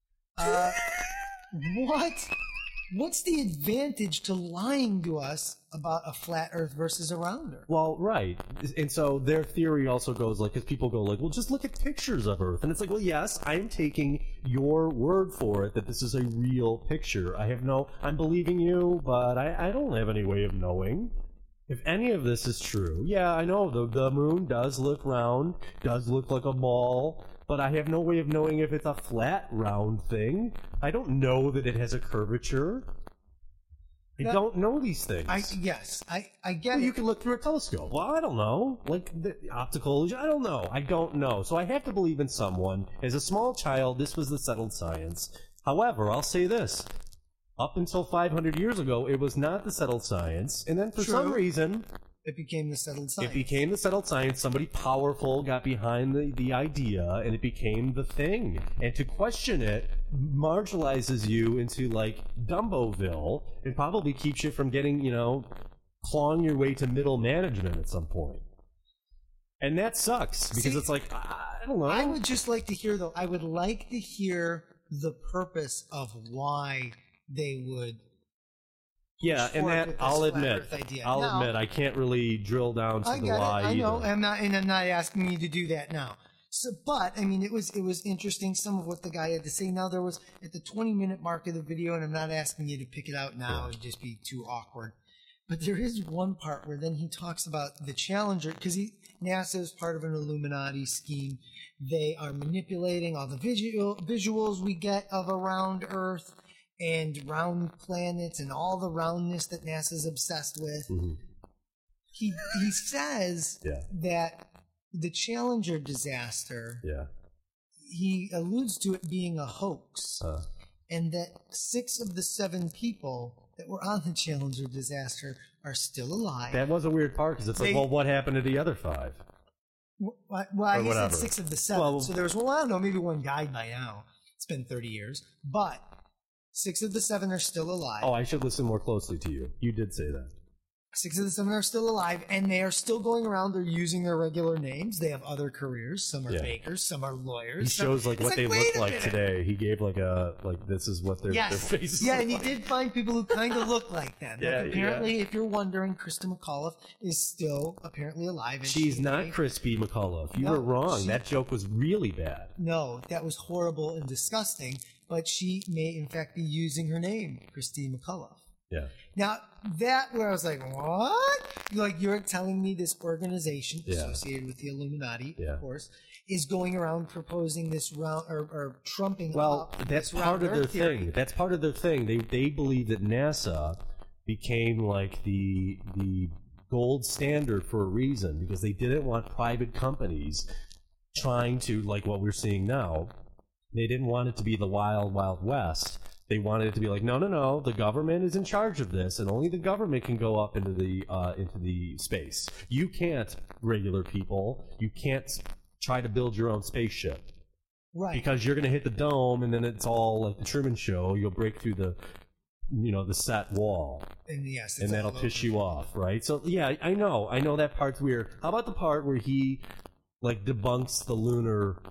What's the advantage to lying to us about a flat Earth versus a round Earth? Well, right, and so their theory also goes because people go well, just look at pictures of Earth, and it's well, yes, I am taking your word for it that this is a real picture. I'm believing you, but I don't have any way of knowing if any of this is true. Yeah, I know the moon does look round, does look like a ball, but I have no way of knowing if it's a flat, round thing. I don't know that it has a curvature. I don't know these things. I get it. You can look through a telescope. Well, I don't know. The optical illusion, I don't know. I don't know. So I have to believe in someone. As a small child, this was the settled science. However, I'll say this. Up until 500 years ago, it was not the settled science. And then for some reason... It became the settled science. Somebody powerful got behind the idea, and it became the thing. And to question it marginalizes you into, Dumboville, and probably keeps you from getting, clawing your way to middle management at some point. And that sucks, because it's I don't know. I would just like to hear, though, the purpose of why they would... Yeah, and that I'll admit, I can't really drill down to the why. I know, I'm not asking you to do that now. So, but I mean, it was interesting some of what the guy had to say. Now there was at the 20-minute mark of the video, and I'm not asking you to pick it out now; it'd just be too awkward. But there is one part where then he talks about the Challenger, because NASA is part of an Illuminati scheme. They are manipulating all the visuals we get of a round Earth and round planets and all the roundness that NASA's obsessed with. Mm-hmm. He says that the Challenger disaster, he alludes to it being a hoax, and that 6 of the 7 people that were on the Challenger disaster are still alive. That was a weird part, because it's what happened to the other 5? Well, I guess it's 6 of the 7. Well, so there was, I don't know, maybe one died by now. It's been 30 years. But 6 of the 7 are still alive. Oh, I should listen more closely to you. You did say that. 6 of the 7 are still alive, and they are still going around. They're using their regular names. They have other careers. Some are bakers. Some are lawyers. He shows what they look like today. He gave this is what their faces look and he did find people who kind of look like them. Apparently, if you're wondering, Krista McAuliffe is still apparently alive. And she's not Crispy McAuliffe. You were wrong. That joke was really bad. No, that was horrible and disgusting. But she may, in fact, be using her name, Christine McAuliffe. Yeah. Now, where I was like, what? You're telling me this organization associated with the Illuminati, of course, is going around proposing this round, or trumping up that's part of their thing. That's part of their thing. They believe that NASA became the gold standard for a reason, because they didn't want private companies trying to, what we're seeing now, They didn't want it to be the wild, wild west. They wanted it to be like, no, the government is in charge of this, and only the government can go up into the space. You can't, regular people, you can't try to build your own spaceship. Right. Because you're going to hit the dome, and then it's all like the Truman Show. You'll break through the set wall. And yes, and that'll piss you off, right? So, yeah, I know that part's weird. How about the part where he, like, debunks the lunar...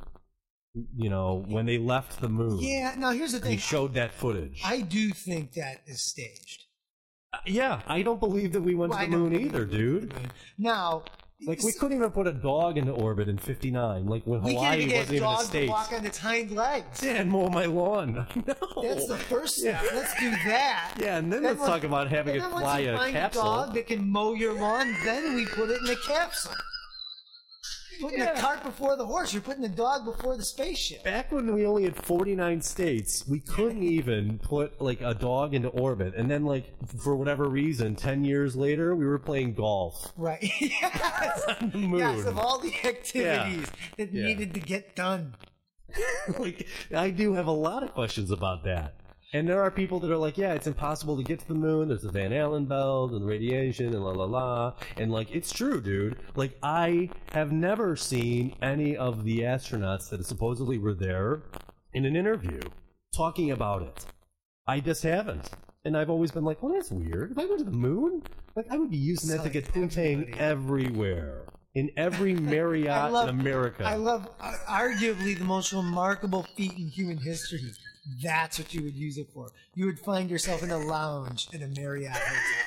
when they left the moon. Yeah, now here's the thing. He showed that footage. I do think that is staged. Yeah, I don't believe that we went to the moon either, dude. Now... Like, we couldn't even put a dog into orbit in 59. Like, when Hawaii wasn't even a state. We can't get a dog to walk on its hind legs. Yeah, and mow my lawn. No. That's the first step. Yeah. Let's do that. Yeah, and then let's talk about having it fly a capsule. Once you find a dog that can mow your lawn, then we put it in a capsule. Putting the cart before the horse. You're putting the dog before the spaceship. Back when we only had 49 states, we couldn't even put, like, a dog into orbit. And then, like, for whatever reason, 10 years later, we were playing golf. Right. Yes. On the moon. Yes, of all the activities that needed to get done. Like, I do have a lot of questions about that. And there are people that are like, yeah, it's impossible to get to the moon. There's the Van Allen belt and the radiation and la la la. And, like, it's true, dude. Like, I have never seen any of the astronauts that supposedly were there in an interview talking about it. I just haven't. And I've always been like, well, that's weird. If I went to the moon, like, I would be using that to get poutine everywhere. In every Marriott in America. I love, arguably, the most remarkable feat in human history. That's what you would use it for. You would find yourself in a lounge in a Marriott hotel.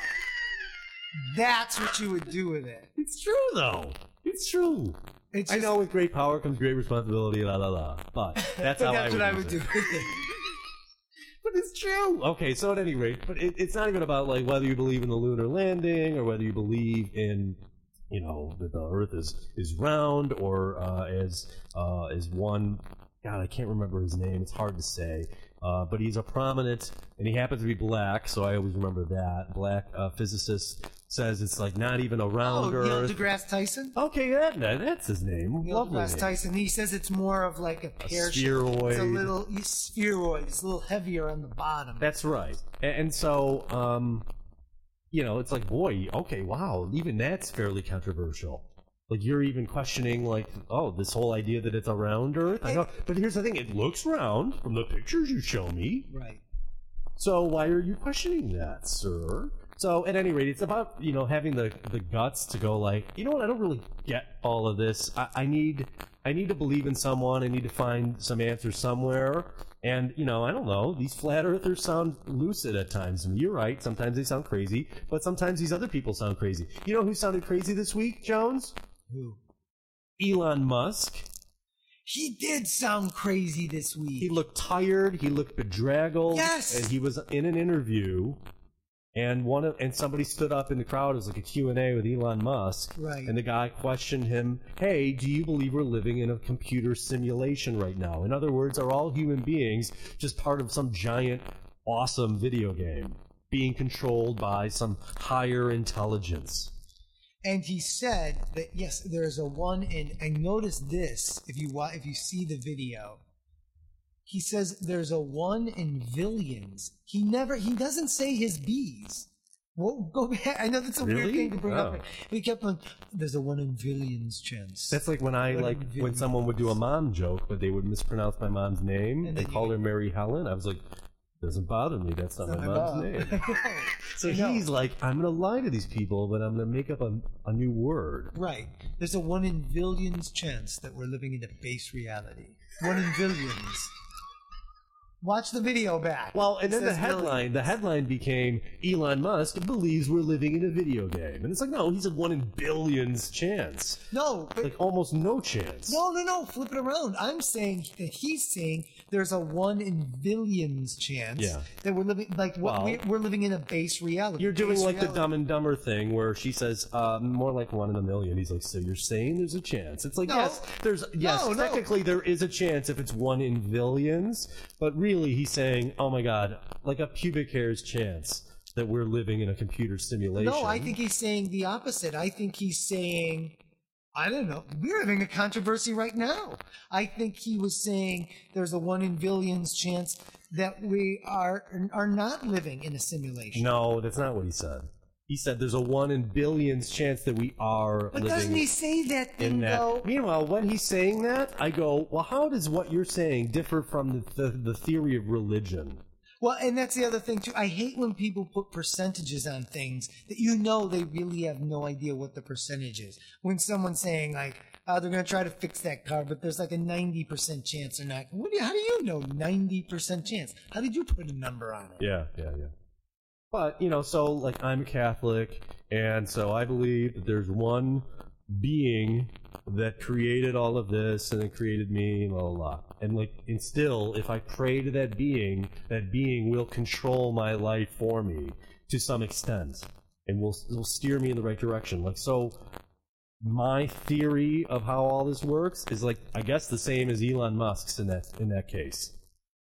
That's what you would do with it. It's true, though. It's true. I know with great power comes great responsibility, la la la. But that's how that's what I would do with it. But it's true. Okay, so at any rate, but it's not even about like whether you believe in the lunar landing or whether you believe in that the Earth is round or as one. God, I can't remember his name. It's hard to say. But he's a prominent, and he happens to be black, so I always remember that. Black physicist says it's like not even a round Earth. Neil deGrasse Tyson? Okay, that's his name. Neil deGrasse Tyson. He says it's more of like a pear spheroid. It's a little spheroid. It's a little heavier on the bottom. That's right. And so, it's like, boy, okay, wow, even that's fairly controversial. Like, you're even questioning, like, this whole idea that it's a round Earth? I know, but here's the thing. It looks round from the pictures you show me. Right. So why are you questioning that, sir? So, at any rate, it's about, having the guts to go like, you know what, I don't really get all of this. I need to believe in someone. I need to find some answers somewhere. And, I don't know, these flat earthers sound lucid at times. And you're right, sometimes they sound crazy, but sometimes these other people sound crazy. You know who sounded crazy this week, Jones? Who? Elon Musk. He did sound crazy this week. He looked tired. He looked bedraggled. Yes. And he was in an interview, and somebody stood up in the crowd. It was like a Q&A with Elon Musk. Right. And the guy questioned him, hey, do you believe we're living in a computer simulation right now? In other words, are all human beings just part of some giant, awesome video game being controlled by some higher intelligence? And he said that yes, there's a one in. I noticed this if you see the video. He says there's a 1 in billions. He doesn't say his B's. Well, go back. I know that's a weird thing to bring up. We kept on. There's a 1 in billions chance. That's like when when someone would do a mom joke, but they would mispronounce my mom's name and call her Mary Helen. I was like, doesn't bother me. That's not my mom's name. So he's like, I'm going to lie to these people, but I'm going to make up a new word. Right. There's a 1 in billions chance that we're living in a base reality. 1 in billions. Watch the video back. Well, and then the headline became, Elon Musk believes we're living in a video game. And it's like, no, he's a 1 in billions chance. No. But like almost no chance. No. Flip it around. I'm saying that he's saying there's a 1 in billions chance that we're living, we're living in a base reality. You're doing like the Dumb and Dumber thing where she says, more like 1 in a million. He's like, so you're saying there's a chance? It's like, technically there is a chance if it's 1 in billions, but really he's saying, oh my God, like a pubic hair's chance that we're living in a computer simulation. No, I think he's saying the opposite. I think he's saying I don't know. We're having a controversy right now. I think he was saying there's a 1 in billions chance that we are not living in a simulation. No, that's not what he said. He said there's a 1 in billions chance that we are but living doesn't he say that thing, though? Meanwhile, when he's saying that, I go, well, how does what you're saying differ from the theory of religion? Well, and that's the other thing, too. I hate when people put percentages on things that they really have no idea what the percentage is. When someone's saying, like, they're going to try to fix that car, but there's like a 90% chance or not. How do you know 90% chance? How did you put a number on it? Yeah. But, so, like, I'm Catholic, and so I believe that there's one being that created all of this, and it created me, and blah, blah, blah. And still, if I pray to that being will control my life for me to some extent, and will steer me in the right direction. Like, so, my theory of how all this works is, like, I guess the same as Elon Musk's in that case.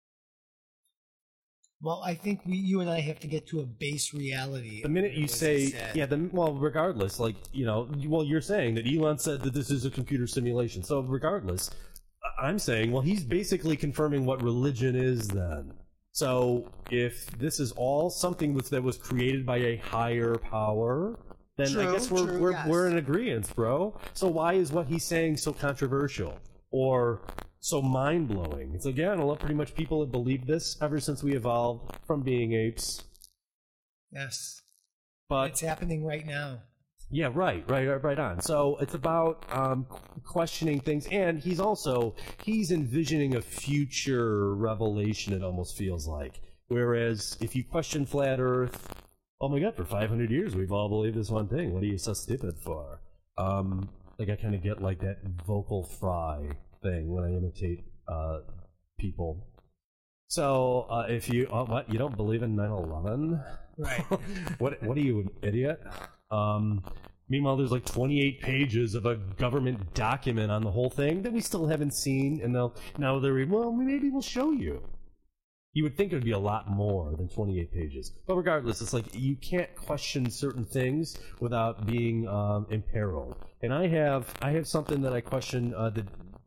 Well, I think you and I have to get to a base reality. The minute you say, regardless, like, you're saying that Elon said that this is a computer simulation. So regardless, I'm saying, well, he's basically confirming what religion is then. So if this is all something that was created by a higher power, then I guess we're in agreement, bro. So why is what he's saying so controversial or so mind-blowing? It's again, pretty much people have believed this ever since we evolved from being apes. Yes. But it's happening right now. Yeah, right on. So it's about questioning things, and he's envisioning a future revelation, it almost feels like. Whereas if you question flat Earth, oh my God, for 500 years we've all believed this one thing. What are you so stupid for? I kind of get like that vocal fry thing when I imitate people. So if you you don't believe in 9/11? Right. What are you, an idiot? Meanwhile, there's like 28 pages of a government document on the whole thing that we still haven't seen, and maybe we'll show you. You would think it would be a lot more than 28 pages. But regardless, it's like you can't question certain things without being imperiled. And I have something that I question that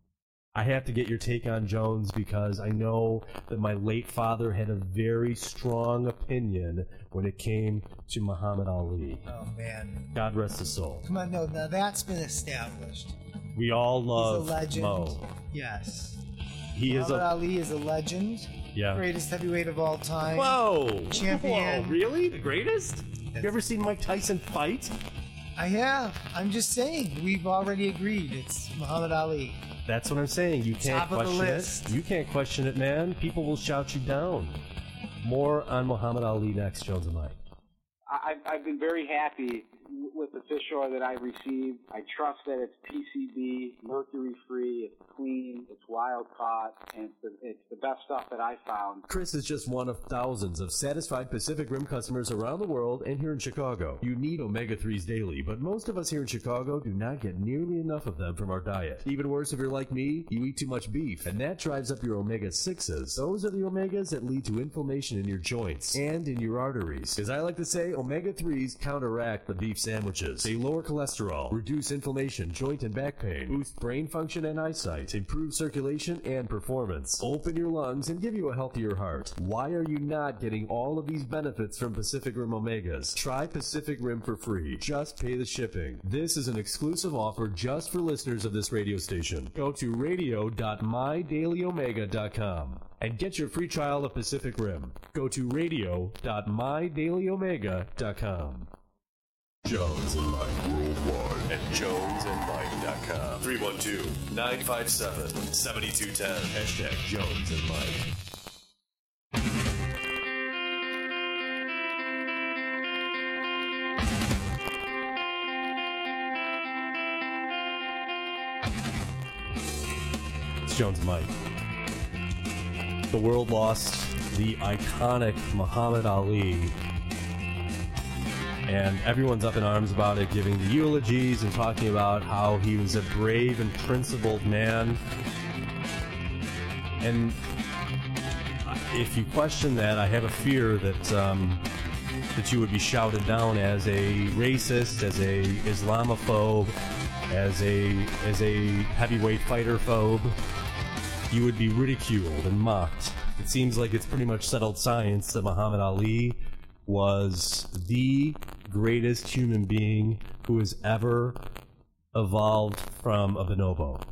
I have to get your take on, Jones, because I know that my late father had a very strong opinion when it came to Muhammad Ali. Oh, man. God rest his soul. Come on, no, now that's been established. We all love He's a legend. Mo. Yes. Muhammad Ali is a legend. Yeah. Greatest heavyweight of all time. Whoa! Champion. Whoa, really? The greatest? You ever seen Mike Tyson fight? I have. I'm just saying, we've already agreed. It's Muhammad Ali. That's what I'm saying. You can't question it. You can't question it, man. People will shout you down. More on Muhammad Ali next, Jones and Mike. I've been very happy with the fish oil that I received. I trust that it's PCB, mercury-free, it's clean, it's wild-caught, and it's the best stuff that I found. Chris is just one of thousands of satisfied Pacific Rim customers around the world and here in Chicago. You need omega-3s daily, but most of us here in Chicago do not get nearly enough of them from our diet. Even worse, if you're like me, you eat too much beef, and that drives up your omega-6s. Those are the omegas that lead to inflammation in your joints and in your arteries. As I like to say, omega-3s counteract the beef sandwiches. They lower cholesterol, reduce inflammation, joint and back pain, boost brain function and eyesight, improve circulation and performance, open your lungs, and give you a healthier heart. Why are you not getting all of these benefits from Pacific Rim Omegas? Try Pacific Rim for free. Just pay the shipping. This is an exclusive offer just for listeners of this radio station. Go to radio.mydailyomega.com and get your free trial of Pacific Rim. Go to radio.mydailyomega.com. Jones and Mike worldwide at jonesandmike.com. 312-957-7210. Hashtag Jones and Mike. It's Jones and Mike. The world lost the iconic Muhammad Ali, and everyone's up in arms about it, giving the eulogies and talking about how he was a brave and principled man. And if you question that, I have a fear that that you would be shouted down as a racist, as a Islamophobe, as a heavyweight fighter phobe. You would be ridiculed and mocked. It seems like it's pretty much settled science that Muhammad Ali was the greatest human being who has ever evolved from a bonobo.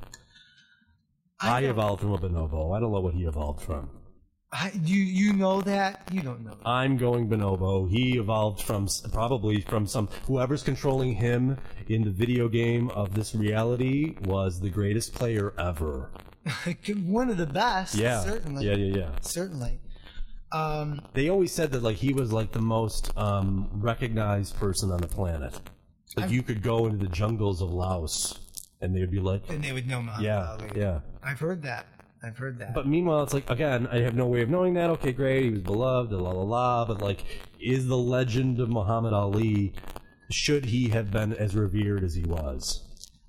I evolved from a bonobo. I don't know what he evolved from. You know that? You don't know that. I'm going bonobo. He evolved from probably from whoever's controlling him in the video game of this reality was the greatest player ever. One of the best. Yeah. Certainly. Yeah. Certainly. They always said that he was the most recognized person on the planet. You could go into the jungles of Laos and they would be like, and they would know Muhammad Ali. Yeah. I've heard that. But meanwhile, it's again, I have no way of knowing that. Okay, great, he was beloved, but is the legend of Muhammad Ali, should he have been as revered as he was?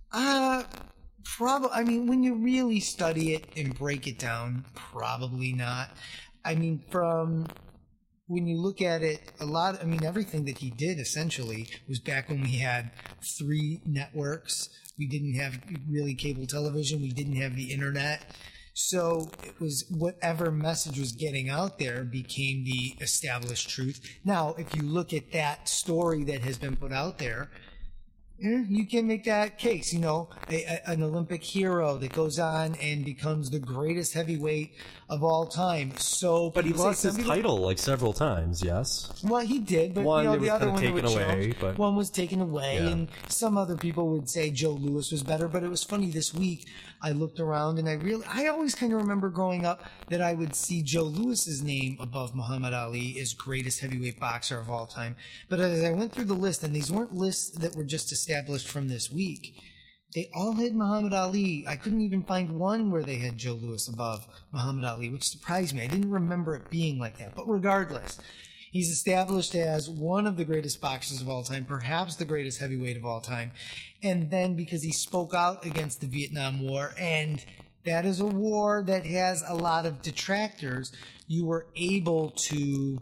Probably. I mean, when you really study it and break it down, probably not. I mean, when you look at it, everything that he did essentially was back when we had 3 networks. We didn't have really cable television. We didn't have the internet. So it was whatever message was getting out there became the established truth. Now, if you look at that story that has been put out there, you can make that case, an Olympic hero that goes on and becomes the greatest heavyweight of all time. But he lost his title several times, yes? Well, he did, but the other one one was taken away, and some other people would say Joe Louis was better. But it was funny this week. I looked around and I always kind of remember growing up that I would see Joe Louis's name above Muhammad Ali as greatest heavyweight boxer of all time. But as I went through the list, and these weren't lists that were just established from this week, they all had Muhammad Ali. I couldn't even find one where they had Joe Louis above Muhammad Ali, which surprised me. I didn't remember it being like that. But regardless, he's established as one of the greatest boxers of all time, perhaps the greatest heavyweight of all time. And then because he spoke out against the Vietnam War, and that is a war that has a lot of detractors, you were able to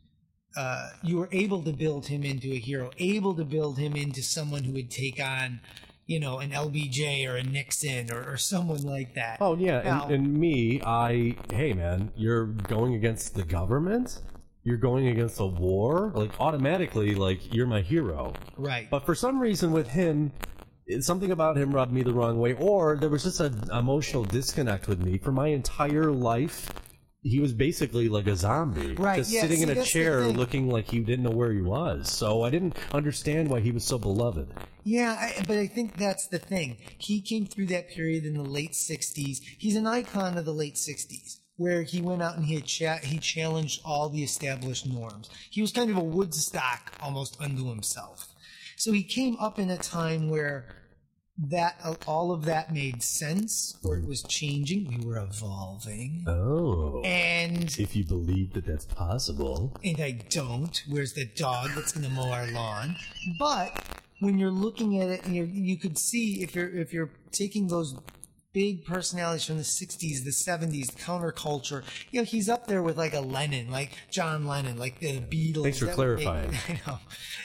build him into a hero, able to build him into someone who would take on, an LBJ or a Nixon or someone like that. Oh, yeah. Now, and me, hey, man, you're going against the government? You're going against a war? Automatically, you're my hero. Right. But for some reason with him, something about him rubbed me the wrong way, or there was just an emotional disconnect with me. For my entire life, he was basically like a zombie. Right, just sitting in a chair looking like he didn't know where he was. So I didn't understand why he was so beloved. Yeah, but I think that's the thing. He came through that period in the late 60s. He's an icon of the late 60s, where he went out and he challenged all the established norms. He was kind of a Woodstock almost unto himself. So he came up in a time where all of that made sense, where it was changing. We were evolving. Oh. And if you believe that that's possible. And I don't. Where's the dog that's going to mow our lawn? But when you're looking at it, and you could see if you're taking those big personalities from the 60s, the 70s, the counterculture, he's up there with a Lennon, like John Lennon, like the Beatles. Thanks for clarifying. I know.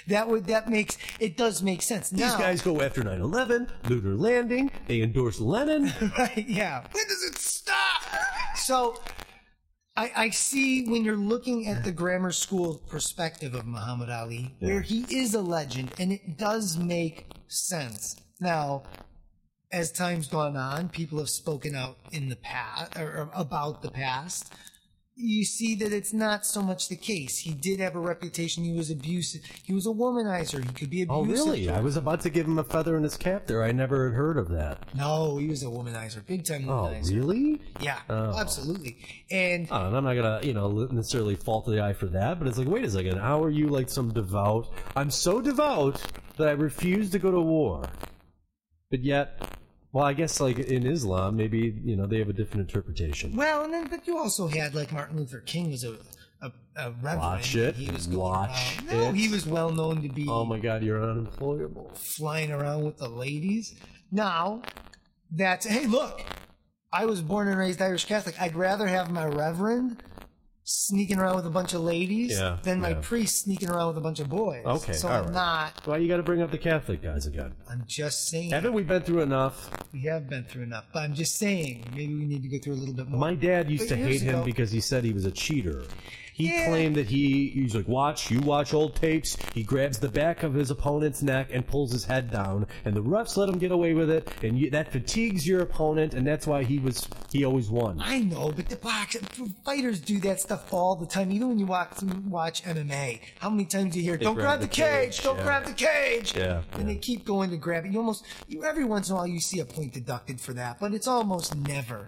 It does make sense. These guys go after 9/11, lunar landing, they endorse Lennon. Right, yeah. When does it stop? So I see when you're looking at the grammar school perspective of Muhammad Ali, where he is a legend, and it does make sense. Now, as time's gone on, people have spoken out in the past or about the past. You see that it's not so much the case. He did have a reputation. He was abusive. He was a womanizer. He could be abusive. Oh, really? I was about to give him a feather in his cap there. I never had heard of that. No, he was a womanizer. Big time womanizer. Oh, really? Yeah, absolutely. And I'm not going to, necessarily fault the eye for that, but it's wait a second. How are you some devout? I'm so devout that I refuse to go to war. But yet, well, I guess in Islam, maybe they have a different interpretation. Well, but you also had Martin Luther King was a reverend. Watch it. He was he was well known to be. Oh my God, you're unemployable. Flying around with the ladies. Now, hey, look, I was born and raised Irish Catholic. I'd rather have my reverend sneaking around with a bunch of ladies than my yeah. priest sneaking around with a bunch of boys. Okay, so all I'm right. not. Why you got to bring up the Catholic guys again? I'm just saying. Haven't we been through enough? We have been through enough, but I'm just saying maybe we need to go through a little bit more. My dad used to But years hate him ago- because he said he was a cheater. He Yeah. claimed that he's like, watch old tapes. He grabs the back of his opponent's neck and pulls his head down, and the refs let him get away with it, and that fatigues your opponent, and that's why he always won. I know, but the fighters do that stuff all the time. Even when you watch MMA, how many times do you hear, "Don't grab the cage, don't grab the cage," Yeah, and they keep going to grab it. Every once in a while you see a point deducted for that, but it's almost never.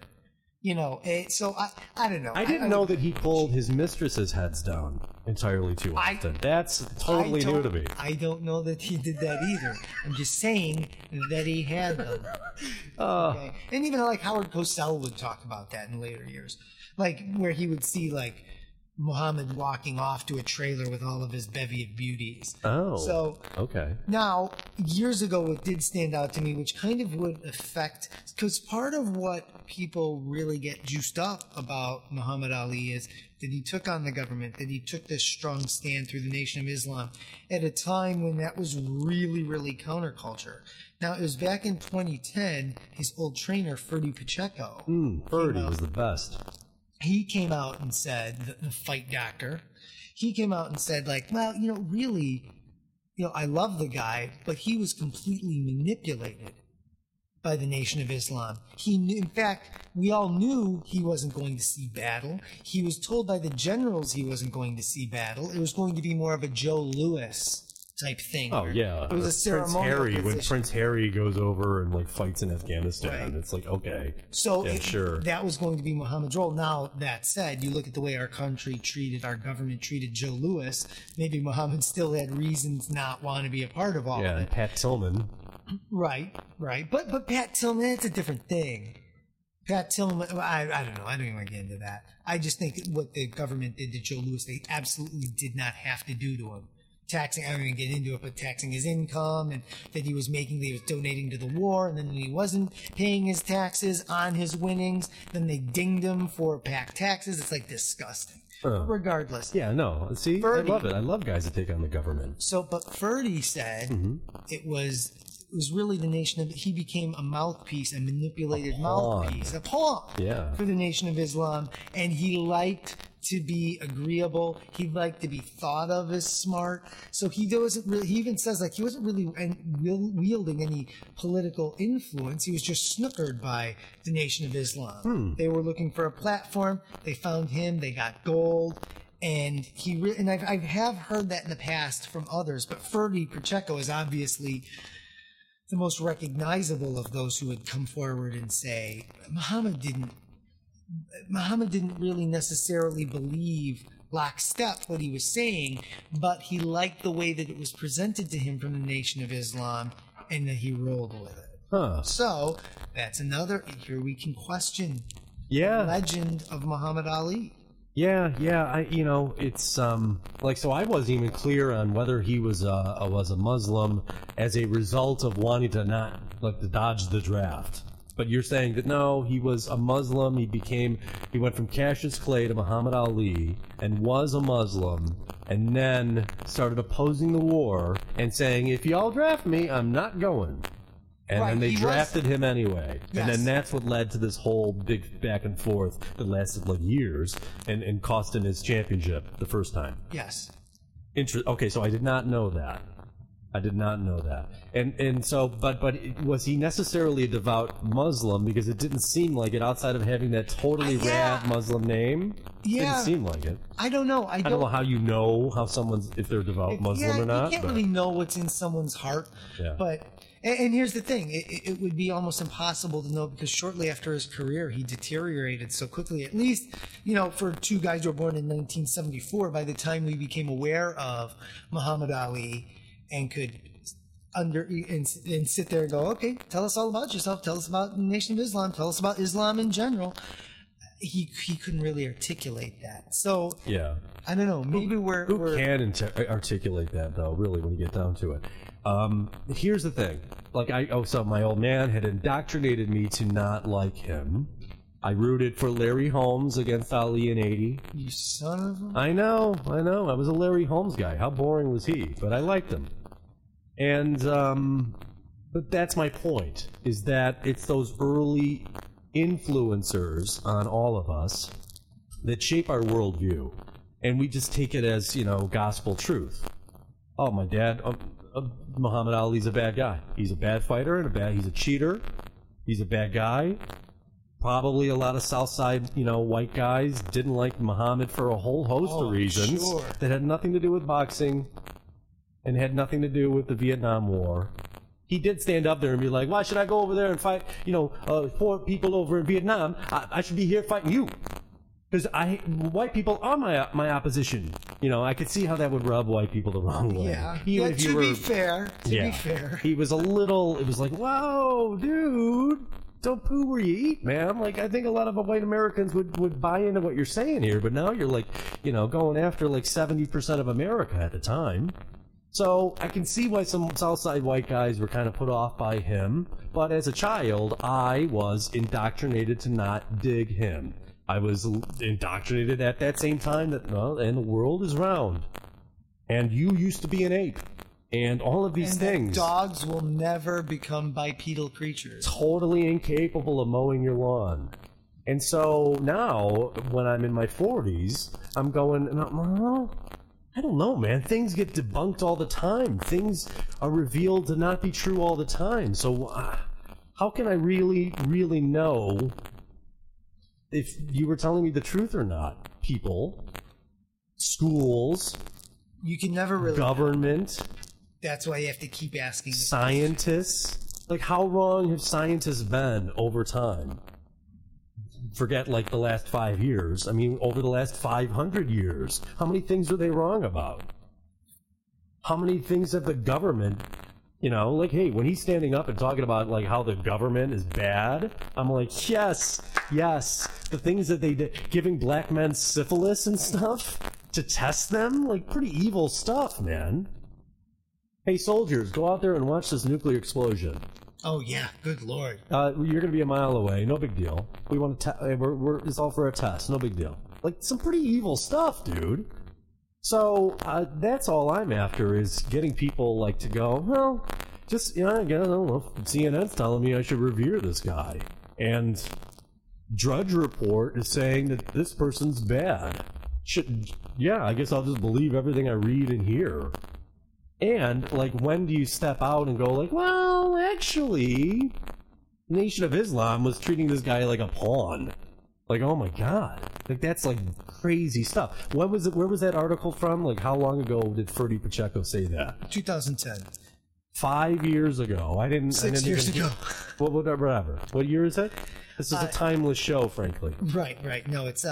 So I don't know. I didn't know that he pulled his mistress's heads down entirely too often. That's totally new to me. I don't know that he did that either. I'm just saying that he had them. Okay? And even like Howard Cosell would talk about that in later years. Like where he would see like Muhammad walking off to a trailer with all of his bevy of beauties. Oh. So okay. now, years ago, it did stand out to me, which kind of would affect, because part of what people really get juiced up about Muhammad Ali is that he took on the government, that he took this strong stand through the Nation of Islam at a time when that was really, really counterculture. Now, it was back in 2010, his old trainer, Ferdy Pacheco. Ferdy was the best. He came out and said, the fight doctor, he came out and said, like, well, really, I love the guy, but he was completely manipulated by the Nation of Islam. In fact, we all knew he wasn't going to see battle. He was told by the generals he wasn't going to see battle. It was going to be more of a Joe Louis type thing. Oh yeah, it was a ceremonial when Prince Harry goes over and like fights in Afghanistan, right. It's like okay, so sure, that was going to be Muhammad's role. Now that said, you look at the way our government treated Joe Louis. Maybe Muhammad still had reasons not want to be a part of all of it. And Pat Tillman, right, but Pat Tillman, it's a different thing. Pat Tillman, I don't know. I don't even want to get into that. I just think what the government did to Joe Louis, they absolutely did not have to do to him. Taxing, I don't even get into it, but taxing his income and that he was donating to the war, and then when he wasn't paying his taxes on his winnings, then they dinged him for back taxes. It's like disgusting. Regardless. Yeah, no. See, Ferdy, I love it. I love guys that take on the government. So, but Ferdy said it was really the nation of. He became a mouthpiece, a manipulated mouthpiece, a pawn for the Nation of Islam, and he liked to be agreeable. He liked to be thought of as smart. So he wasn't really. He even says like he wasn't really wielding any political influence. He was just snookered by the Nation of Islam. They were looking for a platform. They found him. They got gold. And I have heard that in the past from others, but Ferdy Pacheco is obviously the most recognizable of those who would come forward and say Muhammad didn't really necessarily believe lockstep what he was saying, but he liked the way that it was presented to him from the Nation of Islam, and that he rolled with it. So that's another. Here we can question the legend of Muhammad Ali. Yeah. It's like, so I wasn't even clear on whether he was a Muslim as a result of wanting to to dodge the draft. But you're saying that no, he was a Muslim. He went from Cassius Clay to Muhammad Ali and was a Muslim, and then started opposing the war and saying, if y'all draft me, I'm not going. And then they drafted him anyway. Yes. And then that's what led to this whole big back and forth that lasted like years and cost him his championship the first time. Yes. Okay, so I did not know that. And so, but was he necessarily a devout Muslim? Because it didn't seem like it outside of having that totally rad Muslim name. Yeah. It didn't seem like it. I don't know. I don't know how you know how if they're devout Muslim or not. You can't really know what's in someone's heart. Yeah. But, and here's the thing, it would be almost impossible to know, because shortly after his career, he deteriorated so quickly. At least, for two guys who were born in 1974, by the time we became aware of Muhammad Ali and could and sit there and go, okay, tell us all about yourself, tell us about the Nation of Islam, tell us about Islam in general. He couldn't really articulate that. So yeah, I don't know. Maybe who can articulate that though? Really, when you get down to it. Here's the thing. So my old man had indoctrinated me to not like him, I rooted for Larry Holmes against Ali in 80. You son of a... I know. I was a Larry Holmes guy. How boring was he? But I liked him. And, but that's my point, is that it's those early influencers on all of us that shape our worldview. And we just take it as, gospel truth. Oh, my dad, Muhammad Ali's a bad guy. He's a bad fighter and he's a cheater. He's a bad guy. Probably a lot of Southside, white guys didn't like Muhammad for a whole host of reasons that had nothing to do with boxing and had nothing to do with the Vietnam War. He did stand up there and be like, why should I go over there and fight, 4 people over in Vietnam? I should be here fighting you. Because white people are my opposition. I could see how that would rub white people the wrong way. Yeah, to be fair, he was it was like, whoa, dude, don't poo where you eat, man. Like, I think a lot of white Americans would buy into what you're saying here, but now you're like, going after like 70% of America at the time. So I can see why some Southside white guys were kind of put off by him, but as a child, I was indoctrinated to not dig him. I was indoctrinated at that same time and the world is round. And you used to be an ape. And all of these things. Dogs will never become bipedal creatures. Totally incapable of mowing your lawn. And so now, when I'm in my 40s, I'm going, I don't know, man. Things get debunked all the time. Things are revealed to not be true all the time. So how can I really, really know if you were telling me the truth or not? People, schools, you can never really government. That's why you have to keep asking. Scientists. Like, how wrong have scientists been over time? Forget, like, the last 5 years. I mean, over the last 500 years. How many things are they wrong about? How many things have the government, like, hey, when he's standing up and talking about, like, how the government is bad, I'm like, yes. The things that they did, giving black men syphilis and stuff to test them, like, pretty evil stuff, man. Hey, soldiers, go out there and watch this nuclear explosion. Oh, yeah. Good Lord. You're going to be a mile away. No big deal. We want to it's all for a test. No big deal. Like, some pretty evil stuff, dude. So, that's all I'm after, is getting people, like, to go, well, just, I guess, I don't know, CNN's telling me I should revere this guy. And Drudge Report is saying that this person's bad. I guess I'll just believe everything I read and hear. And, like, when do you step out and go, like, well, actually, Nation of Islam was treating this guy like a pawn. Like, oh my God. Like, that's, like, crazy stuff. Where was that article from? Like, how long ago did Ferdy Pacheco say that? 2010. 5 years ago. 6 years ago. Whatever. What year is it? This is a timeless show, frankly. Right. No, it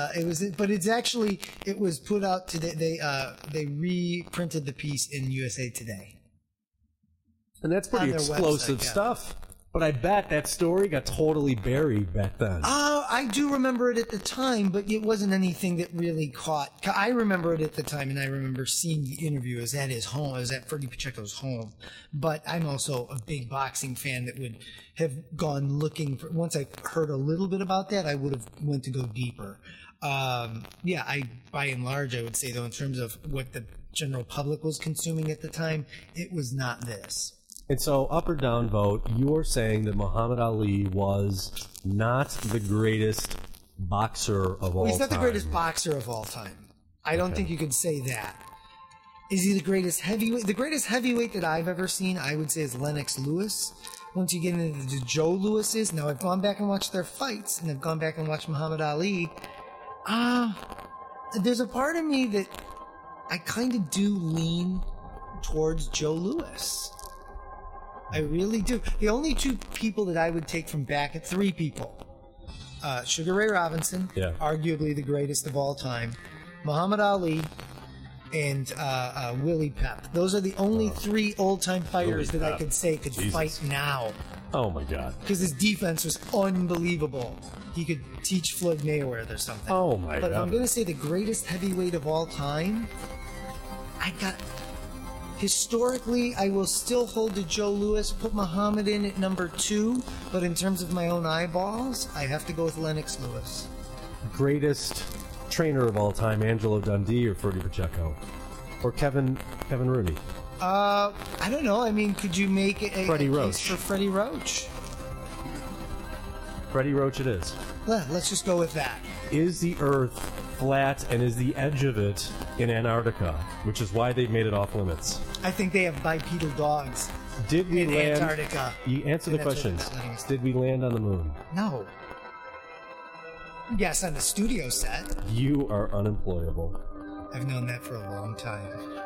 was put out today. They reprinted the piece in USA Today. And that's pretty explosive stuff. But I bet that story got totally buried back then. I do remember it at the time, but it wasn't anything that really caught. I remember it at the time, and I remember seeing the interview. It was at his home. It was at Ferdy Pacheco's home. But I'm also a big boxing fan that would have gone looking for. Once I heard a little bit about that, I would have went to go deeper. By and large, I would say, though, in terms of what the general public was consuming at the time, it was not this. And so, up or down vote, you're saying that Muhammad Ali was not the greatest boxer of all time. He's not the greatest boxer of all time. I don't think you could say that. Is he the greatest heavyweight? The greatest heavyweight that I've ever seen, I would say, is Lennox Lewis. Once you get into the Joe Lewises, now I've gone back and watched their fights, and I've gone back and watched Muhammad Ali. There's a part of me that I kind of do lean towards Joe Lewis. I really do. The only 2 people that I would take from back at 3 people. Sugar Ray Robinson, arguably the greatest of all time. Muhammad Ali, and Willie Pep. Those are the only 3 old-time fighters that I could say could fight now. Oh, my God. Because his defense was unbelievable. He could teach Floyd Mayweather or something. Oh, my God. But if I'm going to say the greatest heavyweight of all time, Historically, I will still hold to Joe Louis, put Muhammad in at number 2, but in terms of my own eyeballs, I have to go with Lennox Lewis. Greatest trainer of all time, Angelo Dundee or Freddie Pacheco? Or Kevin Rooney? I don't know. I mean, could you make a Freddie case Roach. for Freddie Roach? Freddie Roach it is. Let's just go with that. Is the Earth flat, and is the edge of it in Antarctica, which is why they've made it off limits? I think they have bipedal dogs. Did we in land? Antarctica. You answer the And that's what questions. they're letting us- Did we land on the moon? No. Yes, on the studio set. You are unemployable. I've known that for a long time.